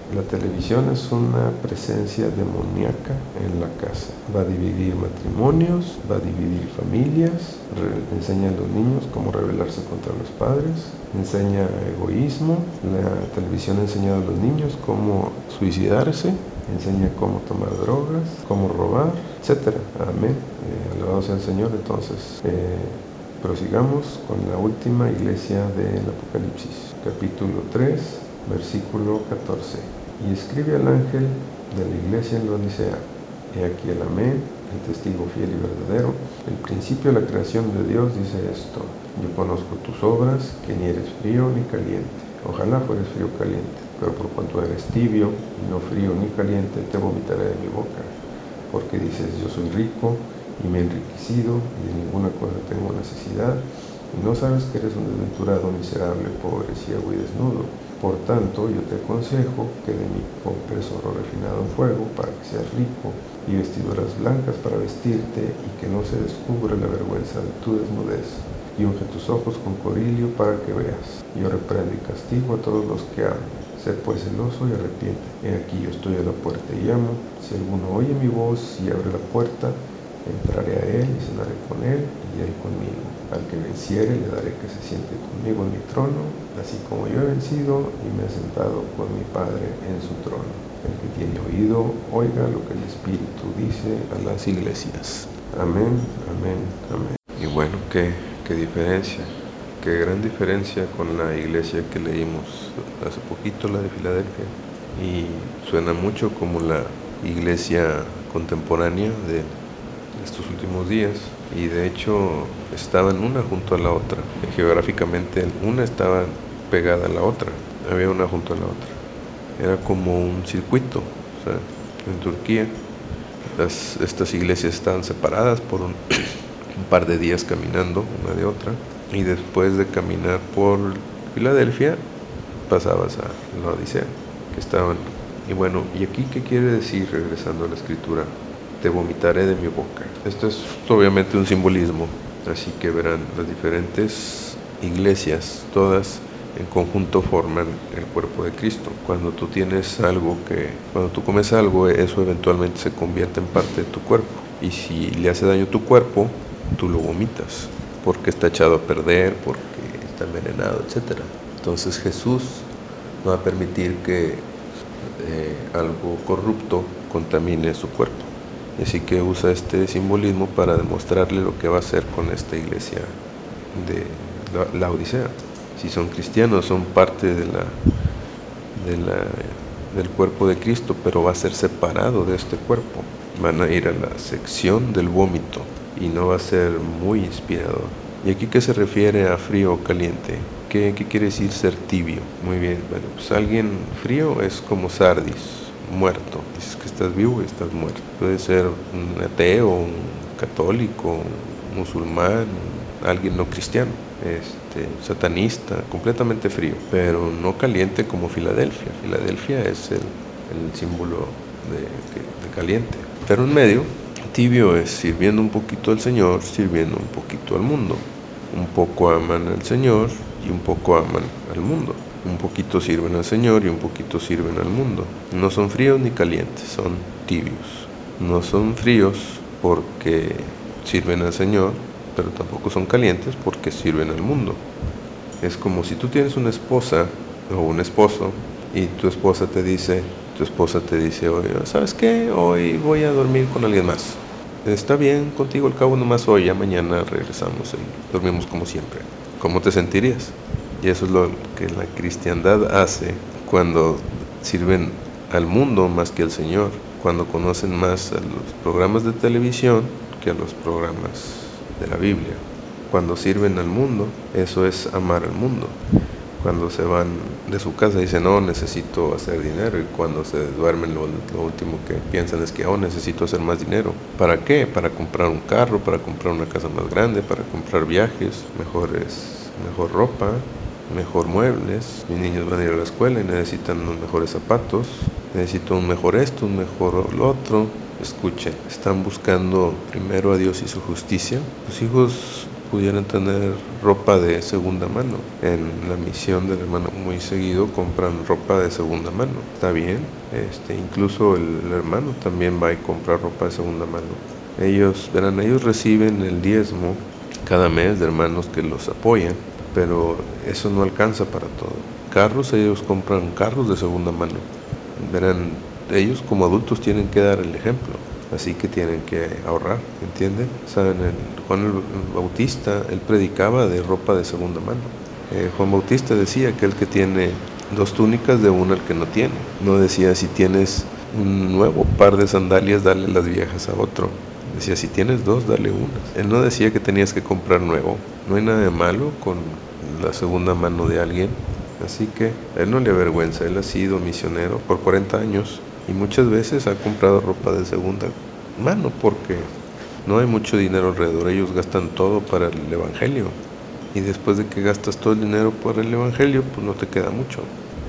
La televisión es una presencia demoníaca en la casa. Va a dividir matrimonios, va a dividir familias, re- enseña a los niños cómo rebelarse contra los padres, enseña egoísmo. La televisión ha enseñado a los niños cómo suicidarse, enseña cómo tomar drogas, cómo robar, etcétera. Amén. Eh, alabado sea el Señor. Entonces, eh, prosigamos con la última iglesia del Apocalipsis, capítulo tres, versículo catorce. Y escribe al ángel de la iglesia en la Odisea: He aquí el Amén, el testigo fiel y verdadero, el principio de la creación de Dios, dice esto: Yo conozco tus obras, que ni eres frío ni caliente. Ojalá fueres frío o caliente, pero por cuanto eres tibio, y no frío ni caliente, te vomitaré de mi boca. Porque dices: Yo soy rico y me he enriquecido, y de ninguna cosa tengo necesidad, y no sabes que eres un desventurado, miserable, pobre, ciego y desnudo. Por tanto, yo te aconsejo que de mí compres oro refinado en fuego, para que seas rico, y vestiduras blancas para vestirte, y que no se descubra la vergüenza de tu desnudez. Y unge tus ojos con colirio para que veas. Yo reprendo y castigo a todos los que aman. Sé pues celoso y arrepiente. He aquí yo estoy a la puerta y llamo. Si alguno oye mi voz y abre la puerta, entraré a él y cenaré con él y él conmigo. Al que venciere le daré que se siente conmigo en mi trono, así como yo he vencido y me he sentado con mi Padre en su trono. El que tiene oído, oiga lo que el Espíritu dice a las iglesias. Amén, amén, amén. Y bueno, qué, qué diferencia, qué gran diferencia con la iglesia que leímos hace poquito, la de Filadelfia. Y suena mucho como la iglesia contemporánea de estos últimos días, y de hecho estaban una junto a la otra. Geográficamente una estaba pegada a la otra, había una junto a la otra, era como un circuito. O sea, en Turquía las, estas iglesias estaban separadas por un, un par de días caminando una de otra, y después de caminar por Filadelfia pasabas a la Odisea, que estaban. Y bueno, ¿y aquí qué quiere decir, regresando a la escritura? Te vomitaré de mi boca. Esto es obviamente un simbolismo, así que verán, las diferentes iglesias, todas en conjunto forman el cuerpo de Cristo. Cuando tú tienes algo que, cuando tú comes algo, eso eventualmente se convierte en parte de tu cuerpo, y si le hace daño a tu cuerpo, tú lo vomitas, porque está echado a perder, porque está envenenado, etcétera. Entonces Jesús no va a permitir que eh, algo corrupto contamine su cuerpo. Así que usa este simbolismo para demostrarle lo que va a hacer con esta iglesia de la, la Odisea. Si son cristianos, son parte de la, de la, del cuerpo de Cristo, pero va a ser separado de este cuerpo. Van a ir a la sección del vómito y no va a ser muy inspirador. ¿Y aquí qué se refiere a frío o caliente? ¿Qué, qué quiere decir ser tibio? Muy bien, bueno, pues alguien frío es como Sardis, muerto. Dices que estás vivo y estás muerto. Puede ser un ateo, un católico, un musulmán, alguien no cristiano, este, satanista, completamente frío, pero no caliente como Filadelfia. Filadelfia es el, el símbolo de, de, de caliente. Pero en medio, tibio es sirviendo un poquito al Señor, sirviendo un poquito al mundo. Un poco aman al Señor y un poco aman al mundo. Un poquito sirven al Señor y un poquito sirven al mundo. No son fríos ni calientes, son tibios. No son fríos porque sirven al Señor, pero tampoco son calientes porque sirven al mundo. Es como si tú tienes una esposa o un esposo y tu esposa te dice, tu esposa te dice, oye, ¿sabes qué? Hoy voy a dormir con alguien más. Está bien contigo, al cabo nomás hoy, ya mañana regresamos y dormimos como siempre. ¿Cómo te sentirías? Y eso es lo que la cristiandad hace cuando sirven al mundo más que al Señor, cuando conocen más a los programas de televisión que a los programas de la Biblia. Cuando sirven al mundo, eso es amar al mundo. Cuando se van de su casa dicen, no, necesito hacer dinero, y cuando se duermen lo, lo último que piensan es que, oh, necesito hacer más dinero. ¿Para qué? Para comprar un carro, para comprar una casa más grande, para comprar viajes, mejores, mejor ropa, mejor muebles. Mis niños van a ir a la escuela y necesitan unos mejores zapatos, necesito un mejor esto, un mejor lo otro. Escuchen, están buscando primero a Dios y su justicia. Los hijos pudieran tener ropa de segunda mano. En la misión del hermano muy seguido compran ropa de segunda mano. Está bien, este, incluso el, el hermano también va y compra ropa de segunda mano. Ellos, verán, ellos reciben el diezmo cada mes de hermanos que los apoyan, pero eso no alcanza para todo. Carros, ellos compran carros de segunda mano. Verán, ellos como adultos tienen que dar el ejemplo, así que tienen que ahorrar, ¿entienden? Saben, el Juan el Bautista, él predicaba de ropa de segunda mano. Eh, Juan Bautista decía que el que tiene dos túnicas, de una el que no tiene. No decía si tienes un nuevo par de sandalias, dale las viejas a otro. Decía, si tienes dos, dale una. Él no decía que tenías que comprar nuevo. No hay nada de malo con la segunda mano de alguien. Así que a él no le avergüenza. Él ha sido misionero por cuarenta años y muchas veces ha comprado ropa de segunda mano porque no hay mucho dinero alrededor. Ellos gastan todo para el evangelio. Y después de que gastas todo el dinero para el evangelio, pues no te queda mucho.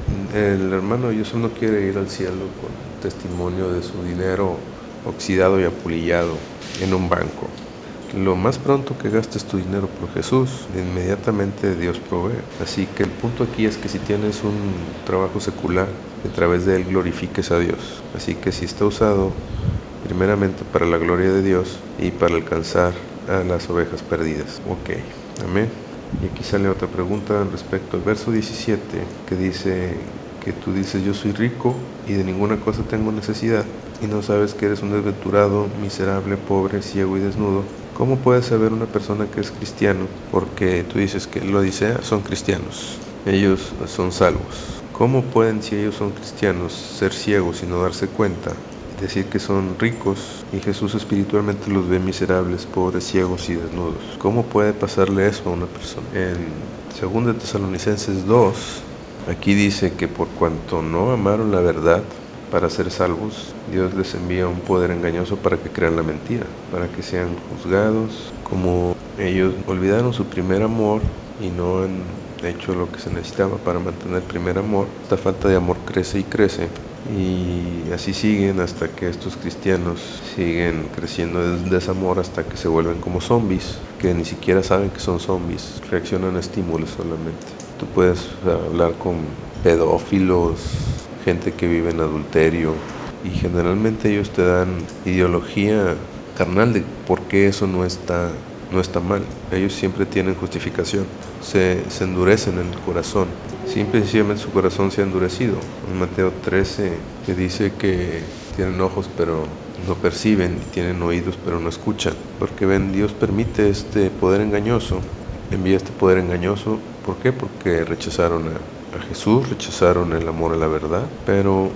El hermano yo solo quiere ir al cielo con testimonio de su dinero oxidado y apolillado en un banco. Lo más pronto que gastes tu dinero por Jesús, inmediatamente Dios provee. Así que el punto aquí es que si tienes un trabajo secular, a través de él glorifiques a Dios. Así que si está usado primeramente para la gloria de Dios y para alcanzar a las ovejas perdidas. Ok, amén. Y aquí sale otra pregunta respecto al verso diecisiete, que dice que tú dices, yo soy rico y de ninguna cosa tengo necesidad, y no sabes que eres un desventurado, miserable, pobre, ciego y desnudo. ¿Cómo puede saber una persona que es cristiano? Porque tú dices que lo dice, son cristianos, ellos son salvos. ¿Cómo pueden, si ellos son cristianos, ser ciegos y no darse cuenta? Decir que son ricos y Jesús espiritualmente los ve miserables, pobres, ciegos y desnudos. ¿Cómo puede pasarle eso a una persona? En segunda de Tesalonicenses dos, aquí dice que por cuanto no amaron la verdad para ser salvos, Dios les envía un poder engañoso para que crean la mentira, para que sean juzgados. Como ellos olvidaron su primer amor y no han hecho lo que se necesitaba para mantener el primer amor, esta falta de amor crece y crece. Y así siguen hasta que estos cristianos siguen creciendo de desamor hasta que se vuelven como zombies, que ni siquiera saben que son zombies, reaccionan a estímulos solamente. Tú puedes hablar con pedófilos, gente que vive en adulterio, y generalmente ellos te dan ideología carnal de por qué eso no está, no está mal. Ellos siempre tienen justificación, se, se endurecen en el corazón. Simple y sencillamente su corazón se ha endurecido. En Mateo trece, que dice que tienen ojos pero no perciben, y tienen oídos pero no escuchan. Porque ven, Dios permite este poder engañoso, envía este poder engañoso. ¿Por qué? Porque rechazaron a, a Jesús, rechazaron el amor a la verdad. Pero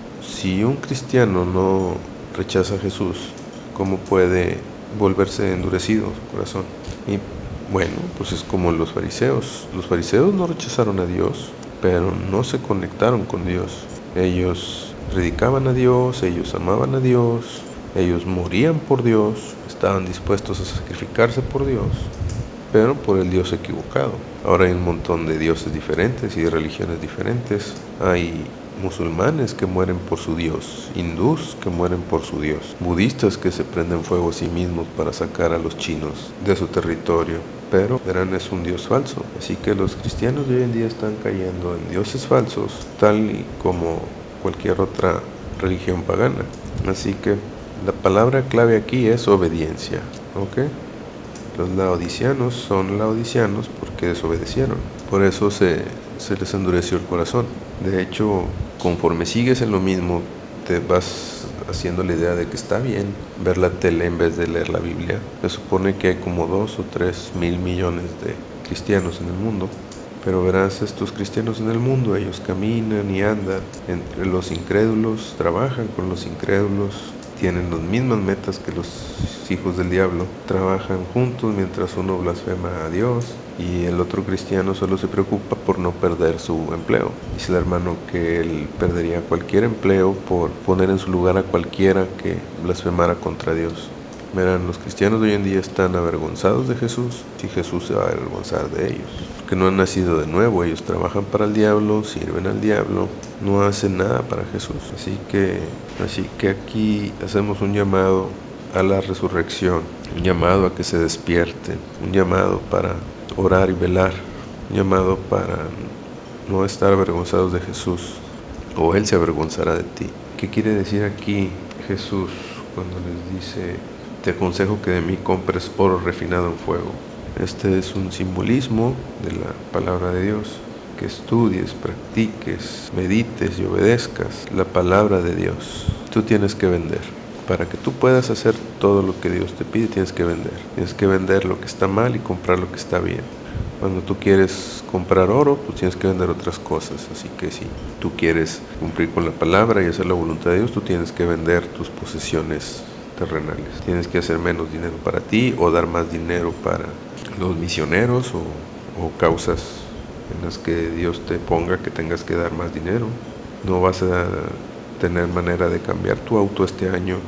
si un cristiano no rechaza a Jesús, ¿cómo puede volverse endurecido su corazón? Y bueno, pues es como los fariseos. Los fariseos no rechazaron a Dios, pero no se conectaron con Dios. Ellos predicaban a Dios, ellos amaban a Dios, ellos morían por Dios, estaban dispuestos a sacrificarse por Dios, pero por el Dios equivocado. Ahora hay un montón de dioses diferentes y de religiones diferentes. Hay musulmanes que mueren por su Dios, hindús que mueren por su Dios, budistas que se prenden fuego a sí mismos para sacar a los chinos de su territorio, pero verán, es un Dios falso. Así que los cristianos de hoy en día están cayendo en dioses falsos, tal y como cualquier otra religión pagana. Así que la palabra clave aquí es obediencia, ¿ok? Los laodiceanos son laodiceanos porque desobedecieron. Por eso se, se les endureció el corazón. De hecho, conforme sigues en lo mismo, te vas haciendo la idea de que está bien ver la tele en vez de leer la Biblia. Se supone que hay como dos o tres mil millones de cristianos en el mundo. Pero verás, estos cristianos en el mundo, ellos caminan y andan entre los incrédulos, trabajan con los incrédulos, tienen las mismas metas que los hijos del diablo, trabajan juntos mientras uno blasfema a Dios y el otro cristiano solo se preocupa por no perder su empleo. Dice el hermano que él perdería cualquier empleo por poner en su lugar a cualquiera que blasfemara contra Dios. Verán, los cristianos de hoy en día están avergonzados de Jesús y Jesús se va a avergonzar de ellos, porque no han nacido de nuevo. Ellos trabajan para el diablo, sirven al diablo, no hacen nada para Jesús. Así que, así que aquí hacemos un llamado a la resurrección, un llamado a que se despierten, un llamado para orar y velar, un llamado para no estar avergonzados de Jesús, o Él se avergonzará de ti. ¿Qué quiere decir aquí Jesús cuando les dice, te aconsejo que de mí compres oro refinado en fuego? Este es un simbolismo de la palabra de Dios, que estudies, practiques, medites y obedezcas la palabra de Dios. Tú tienes que vender. Para que tú puedas hacer todo lo que Dios te pide, tienes que vender. Tienes que vender lo que está mal y comprar lo que está bien. Cuando tú quieres comprar oro, pues tienes que vender otras cosas. Así que si tú quieres cumplir con la palabra y hacer la voluntad de Dios, tú tienes que vender tus posesiones terrenales. Tienes que hacer menos dinero para ti o dar más dinero para los misioneros o, o causas en las que Dios te ponga que tengas que dar más dinero. No vas a tener manera de cambiar tu auto este año.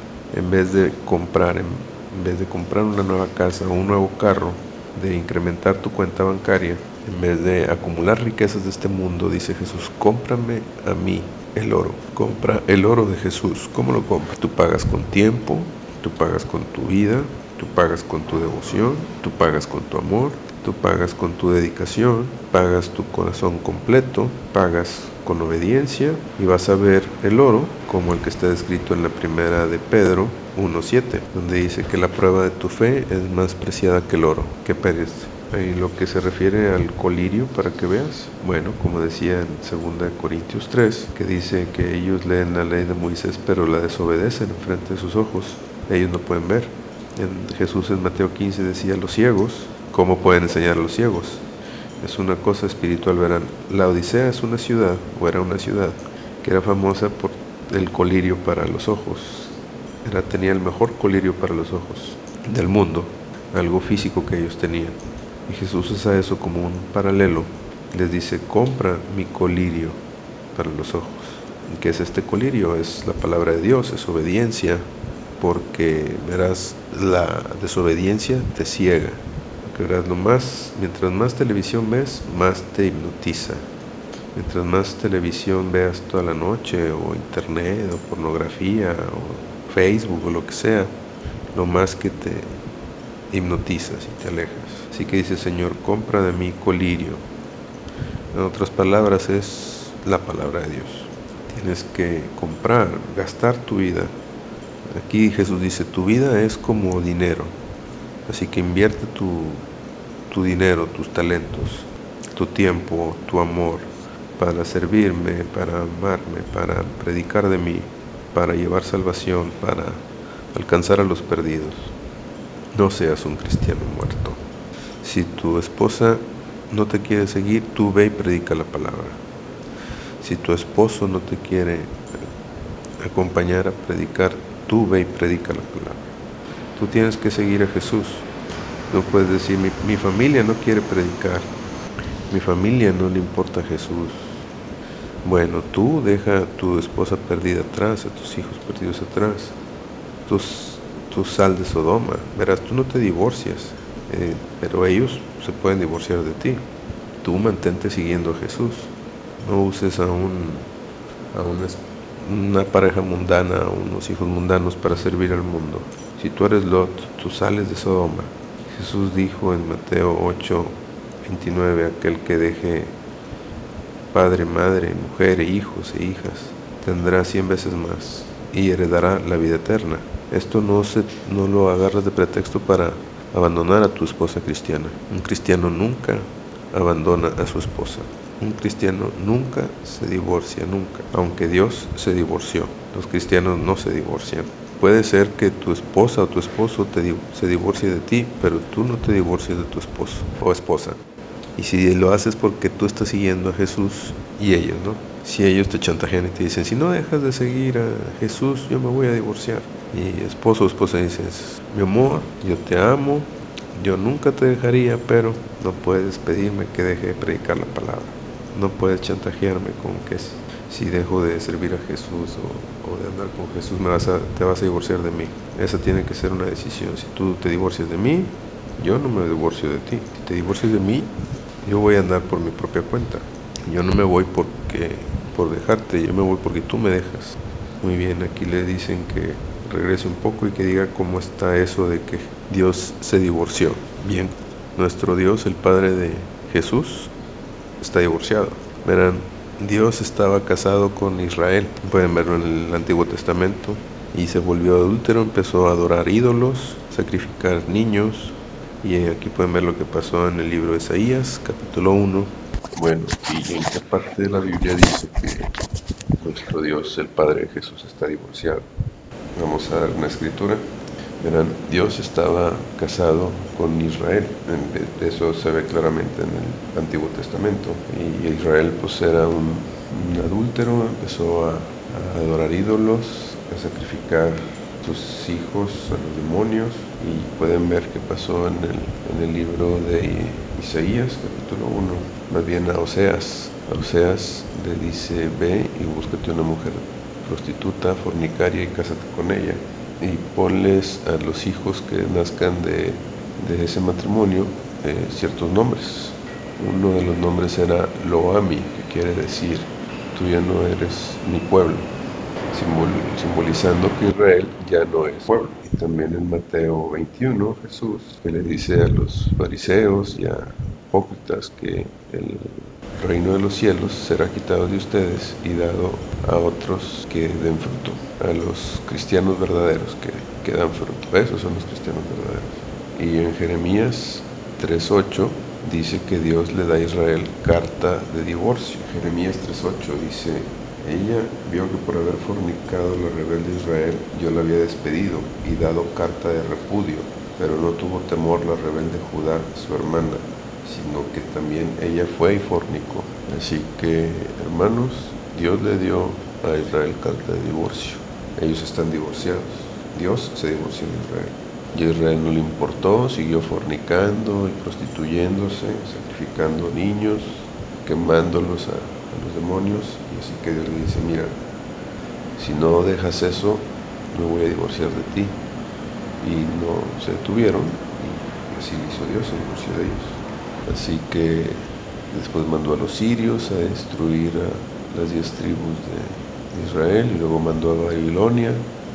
En vez de comprar, en vez de comprar una nueva casa o un nuevo carro, de incrementar tu cuenta bancaria, en vez de acumular riquezas de este mundo, dice Jesús, cómprame a mí el oro. Compra el oro de Jesús. ¿Cómo lo compras? Tú pagas con tiempo, tú pagas con tu vida, tú pagas con tu devoción, tú pagas con tu amor, tú pagas con tu dedicación, pagas tu corazón completo, pagas con obediencia y vas a ver el oro como el que está descrito en la primera de Pedro uno siete, donde dice que la prueba de tu fe es más preciada que el oro, que perece. En lo que se refiere al colirio, para que veas, bueno, como decía en segunda de Corintios tres, que dice que ellos leen la ley de Moisés, pero la desobedecen enfrente de sus ojos, ellos no pueden ver. En Jesús en Mateo quince decía, los ciegos, ¿cómo pueden enseñar a los ciegos? Es una cosa espiritual, verán. La Odisea es una ciudad, o era una ciudad, que era famosa por el colirio para los ojos. Era, tenía el mejor colirio para los ojos del mundo, algo físico que ellos tenían. Y Jesús usa eso como un paralelo. Les dice, compra mi colirio para los ojos. ¿Y qué es este colirio? Es la palabra de Dios, es obediencia, porque verás, la desobediencia te ciega. Porque verás, lo más, mientras más televisión ves, más te hipnotiza. Mientras más televisión veas toda la noche, o internet, o pornografía, o Facebook, o lo que sea, lo más que te hipnotizas y te alejas. Así que dice, Señor, compra de mí colirio. En otras palabras, es la palabra de Dios. Tienes que comprar, gastar tu vida. Aquí Jesús dice, tu vida es como dinero. Así que invierte tu, tu dinero, tus talentos, tu tiempo, tu amor, para servirme, para amarme, para predicar de mí, para llevar salvación, para alcanzar a los perdidos. No seas un cristiano muerto. Si tu esposa no te quiere seguir, tú ve y predica la palabra. Si tu esposo no te quiere acompañar a predicar, tú ve y predica la palabra. Tú tienes que seguir a Jesús. No puedes decir, mi, mi familia no quiere predicar, mi familia no le importa a Jesús. Bueno, tú deja a tu esposa perdida atrás, a tus hijos perdidos atrás. Tú, tú sal de Sodoma. Verás, tú no te divorcias, eh, pero ellos se pueden divorciar de ti. Tú mantente siguiendo a Jesús. No uses a, un, a una, una pareja mundana, a unos hijos mundanos para servir al mundo. Si tú eres Lot, tú sales de Sodoma. Jesús dijo en Mateo ocho veintinueve, aquel que deje padre, madre, mujer, e hijos e hijas, tendrá cien veces más y heredará la vida eterna. Esto no, se, no lo agarras de pretexto para abandonar a tu esposa cristiana. Un cristiano nunca abandona a su esposa. Un cristiano nunca se divorcia, nunca. Aunque Dios se divorció, los cristianos no se divorcian. Puede ser que tu esposa o tu esposo te, se divorcie de ti, pero tú no te divorcies de tu esposo o esposa. Y si lo haces porque tú estás siguiendo a Jesús y ellos, ¿no? Si ellos te chantajean y te dicen, si no dejas de seguir a Jesús, yo me voy a divorciar. Y esposo o esposa dices, mi amor, yo te amo, yo nunca te dejaría, pero no puedes pedirme que deje de predicar la palabra. No puedes chantajearme con que si dejo de servir a Jesús o, o de andar con Jesús, me vas a, te vas a divorciar de mí. Esa tiene que ser una decisión. Si tú te divorcias de mí, yo no me divorcio de ti. Si te divorcias de mí, yo voy a andar por mi propia cuenta. Yo no me voy porque por dejarte, yo me voy porque tú me dejas. Muy bien, aquí le dicen que regrese un poco y que diga cómo está eso de que Dios se divorció. Bien, nuestro Dios, el Padre de Jesús, está divorciado. Verán, Dios estaba casado con Israel, pueden verlo en el Antiguo Testamento, y se volvió adúltero, empezó a adorar ídolos, sacrificar niños, y aquí pueden ver lo que pasó en el libro de Isaías, capítulo uno. Bueno, ¿y en qué parte de la Biblia dice que nuestro Dios, el Padre de Jesús, está divorciado? Vamos a dar una escritura. Verán, Dios estaba casado con Israel, eso se ve claramente en el Antiguo Testamento, y Israel pues era un, un adúltero, empezó a, a adorar ídolos, a sacrificar sus hijos a los demonios, y pueden ver qué pasó en el, en el libro de Isaías, capítulo uno, más bien a Oseas. A Oseas le dice, ve y búscate una mujer prostituta, fornicaria, y cásate con ella, y ponles a los hijos que nazcan de, de ese matrimonio eh, ciertos nombres. Uno de los nombres era Loami, que quiere decir, tú ya no eres mi pueblo, simbol, simbolizando que Israel ya no es pueblo. Y también en Mateo veintiuno, Jesús, que le dice a los fariseos y a hipócritas que el reino de los cielos será quitado de ustedes y dado a otros que den fruto, a los cristianos verdaderos que, que dan fruto. Esos son los cristianos verdaderos. Y en Jeremías tres ocho dice que Dios le da a Israel carta de divorcio. Jeremías tres ocho dice, ella vio que por haber fornicado la rebelde Israel, yo la había despedido y dado carta de repudio, pero no tuvo temor la rebelde Judá, su hermana, sino que también ella fue y fornicó. Así que, hermanos, Dios le dio a Israel carta de divorcio. Ellos están divorciados. Dios se divorció de Israel. Y a Israel no le importó, siguió fornicando y prostituyéndose, sacrificando niños, quemándolos a, a los demonios. Y así que Dios le dice, mira, si no dejas eso, me voy a divorciar de ti. Y no se detuvieron, y así lo hizo Dios, se divorció de ellos. Así que después mandó a los sirios a destruir a las diez tribus de Israel, y luego mandó a Babilonia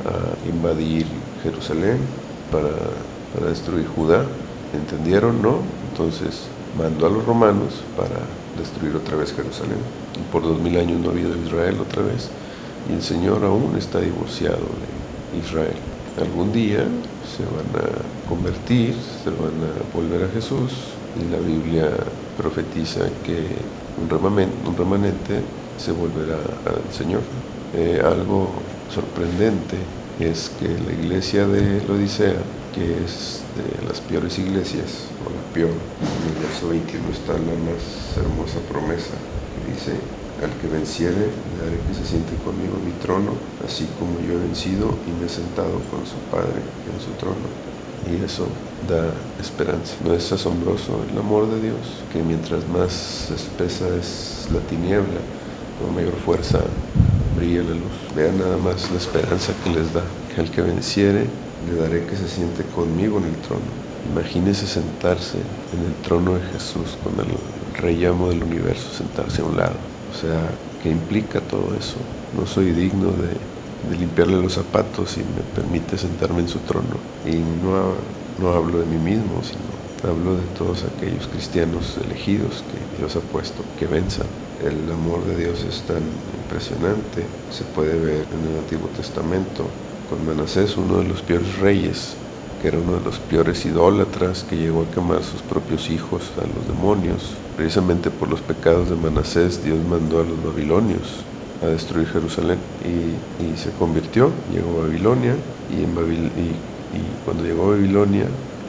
a invadir Jerusalén para, para destruir Judá. ¿Entendieron? ¿No? Entonces mandó a los romanos para destruir otra vez Jerusalén. Y por dos mil años no ha habido Israel otra vez, y el Señor aún está divorciado de Israel. Algún día se van a convertir, se van a volver a Jesús, y la Biblia profetiza que un remanente, un remanente se volverá al Señor. Eh, algo sorprendente es que la iglesia de Laodicea, que es de las peores iglesias, o la peor, en el verso veintiuno está la más hermosa promesa, que dice, al que venciere, le daré que se siente conmigo en mi trono, así como yo he vencido y me he sentado con su Padre en su trono. Y eso da esperanza. ¿No es asombroso el amor de Dios? Que mientras más espesa es la tiniebla, con mayor fuerza brilla la luz. Vean nada más la esperanza que les da. Que al que venciere, le daré que se siente conmigo en el trono. Imagínese sentarse en el trono de Jesús, con el rey amo del universo, sentarse a un lado. O sea, ¿qué implica todo eso? No soy digno de, de limpiarle los zapatos y me permite sentarme en su trono. Y no, no hablo de mí mismo, sino hablo de todos aquellos cristianos elegidos que Dios ha puesto, que venzan. El amor de Dios es tan impresionante. Se puede ver en el Antiguo Testamento con Manasés, uno de los peores reyes, que era uno de los peores idólatras, que llegó a quemar sus propios hijos a los demonios. Precisamente por los pecados de Manasés, Dios mandó a los babilonios a destruir Jerusalén, y, y se convirtió, llegó a Babilonia, y, en Babil y, y cuando llegó a Babilonia,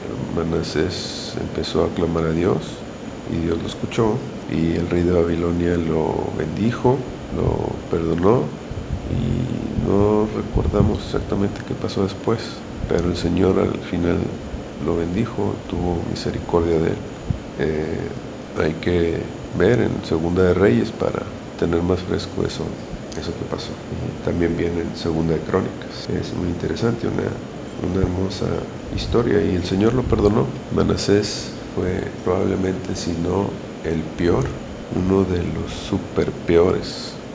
Manasés empezó a clamar a Dios, y Dios lo escuchó, y el rey de Babilonia lo bendijo, lo perdonó, y no recordamos exactamente qué pasó después, pero el Señor al final lo bendijo, tuvo misericordia de él. Eh, hay que ver en Segunda de Reyes para tener más fresco eso, eso que pasó. Y también viene en Segunda de Crónicas. Es muy interesante, una, una hermosa historia, y el Señor lo perdonó. Manasés fue probablemente, si no el peor, uno de los super peores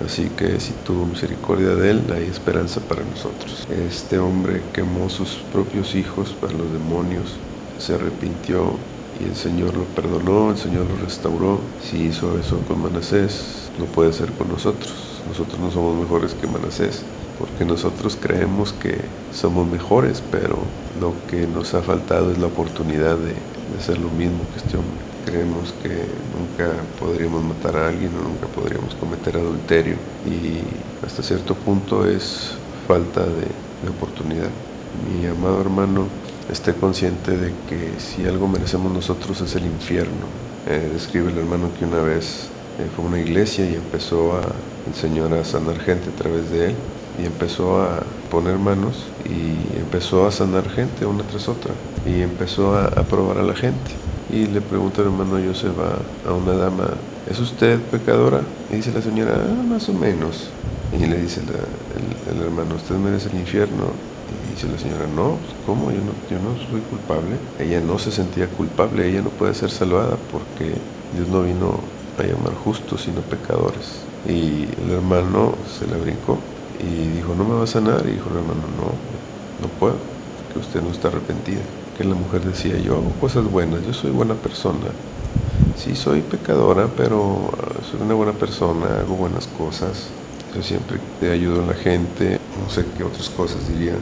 Así que si tuvo misericordia de él, hay esperanza para nosotros. Este hombre quemó sus propios hijos para los demonios, se arrepintió y el Señor lo perdonó, el Señor lo restauró. Si hizo eso con Manasés, lo puede hacer con nosotros. Nosotros no somos mejores que Manasés, porque nosotros creemos que somos mejores, pero lo que nos ha faltado es la oportunidad de, de hacer lo mismo que este hombre. Creemos que nunca podríamos matar a alguien o nunca podríamos cometer adulterio, y hasta cierto punto es falta de, de oportunidad. Mi amado hermano, esté consciente de que si algo merecemos nosotros es el infierno. Eh, describe el hermano que una vez eh, fue a una iglesia y empezó a, el Señor a sanar gente a través de él, y empezó a poner manos y empezó a sanar gente una tras otra, y empezó a, a probar a la gente. Y le pregunta el hermano Joseph a, a una dama: ¿es usted pecadora? Y dice la señora: ah, más o menos. Y le dice la, el, el hermano: ¿usted merece el infierno? Y dice la señora: no, ¿cómo? Yo no, yo no soy culpable. Ella no se sentía culpable, ella no puede ser salvada porque Dios no vino a llamar justos sino pecadores. Y el hermano se la brincó y dijo: ¿no me va a sanar? Y dijo el hermano: no, no puedo, porque usted no está arrepentida. Que la mujer decía: yo hago cosas buenas, yo soy buena persona. Sí, soy pecadora, pero soy una buena persona, hago buenas cosas. Yo siempre te ayudo a la gente, no sé qué otras cosas diría.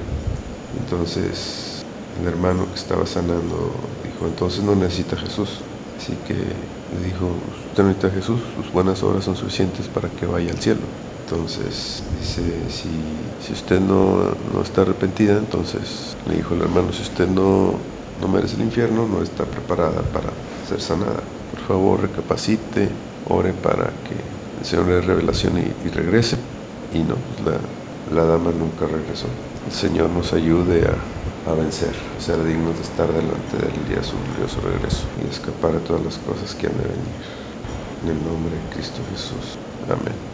Entonces el hermano que estaba sanando dijo: entonces no necesita a Jesús. Así que le dijo: usted no necesita a Jesús, sus buenas obras son suficientes para que vaya al cielo. Entonces dice: si, si usted no, no está arrepentida, entonces le dijo el hermano: si usted no, no merece el infierno, no está preparada para ser sanada. Por favor, recapacite, ore para que el Señor le dé revelación y, y regrese. Y no, pues la, la dama nunca regresó. El Señor nos ayude a, a vencer, a ser dignos de estar delante de él el día de su glorioso regreso y escapar de todas las cosas que han de venir. En el nombre de Cristo Jesús. Amén.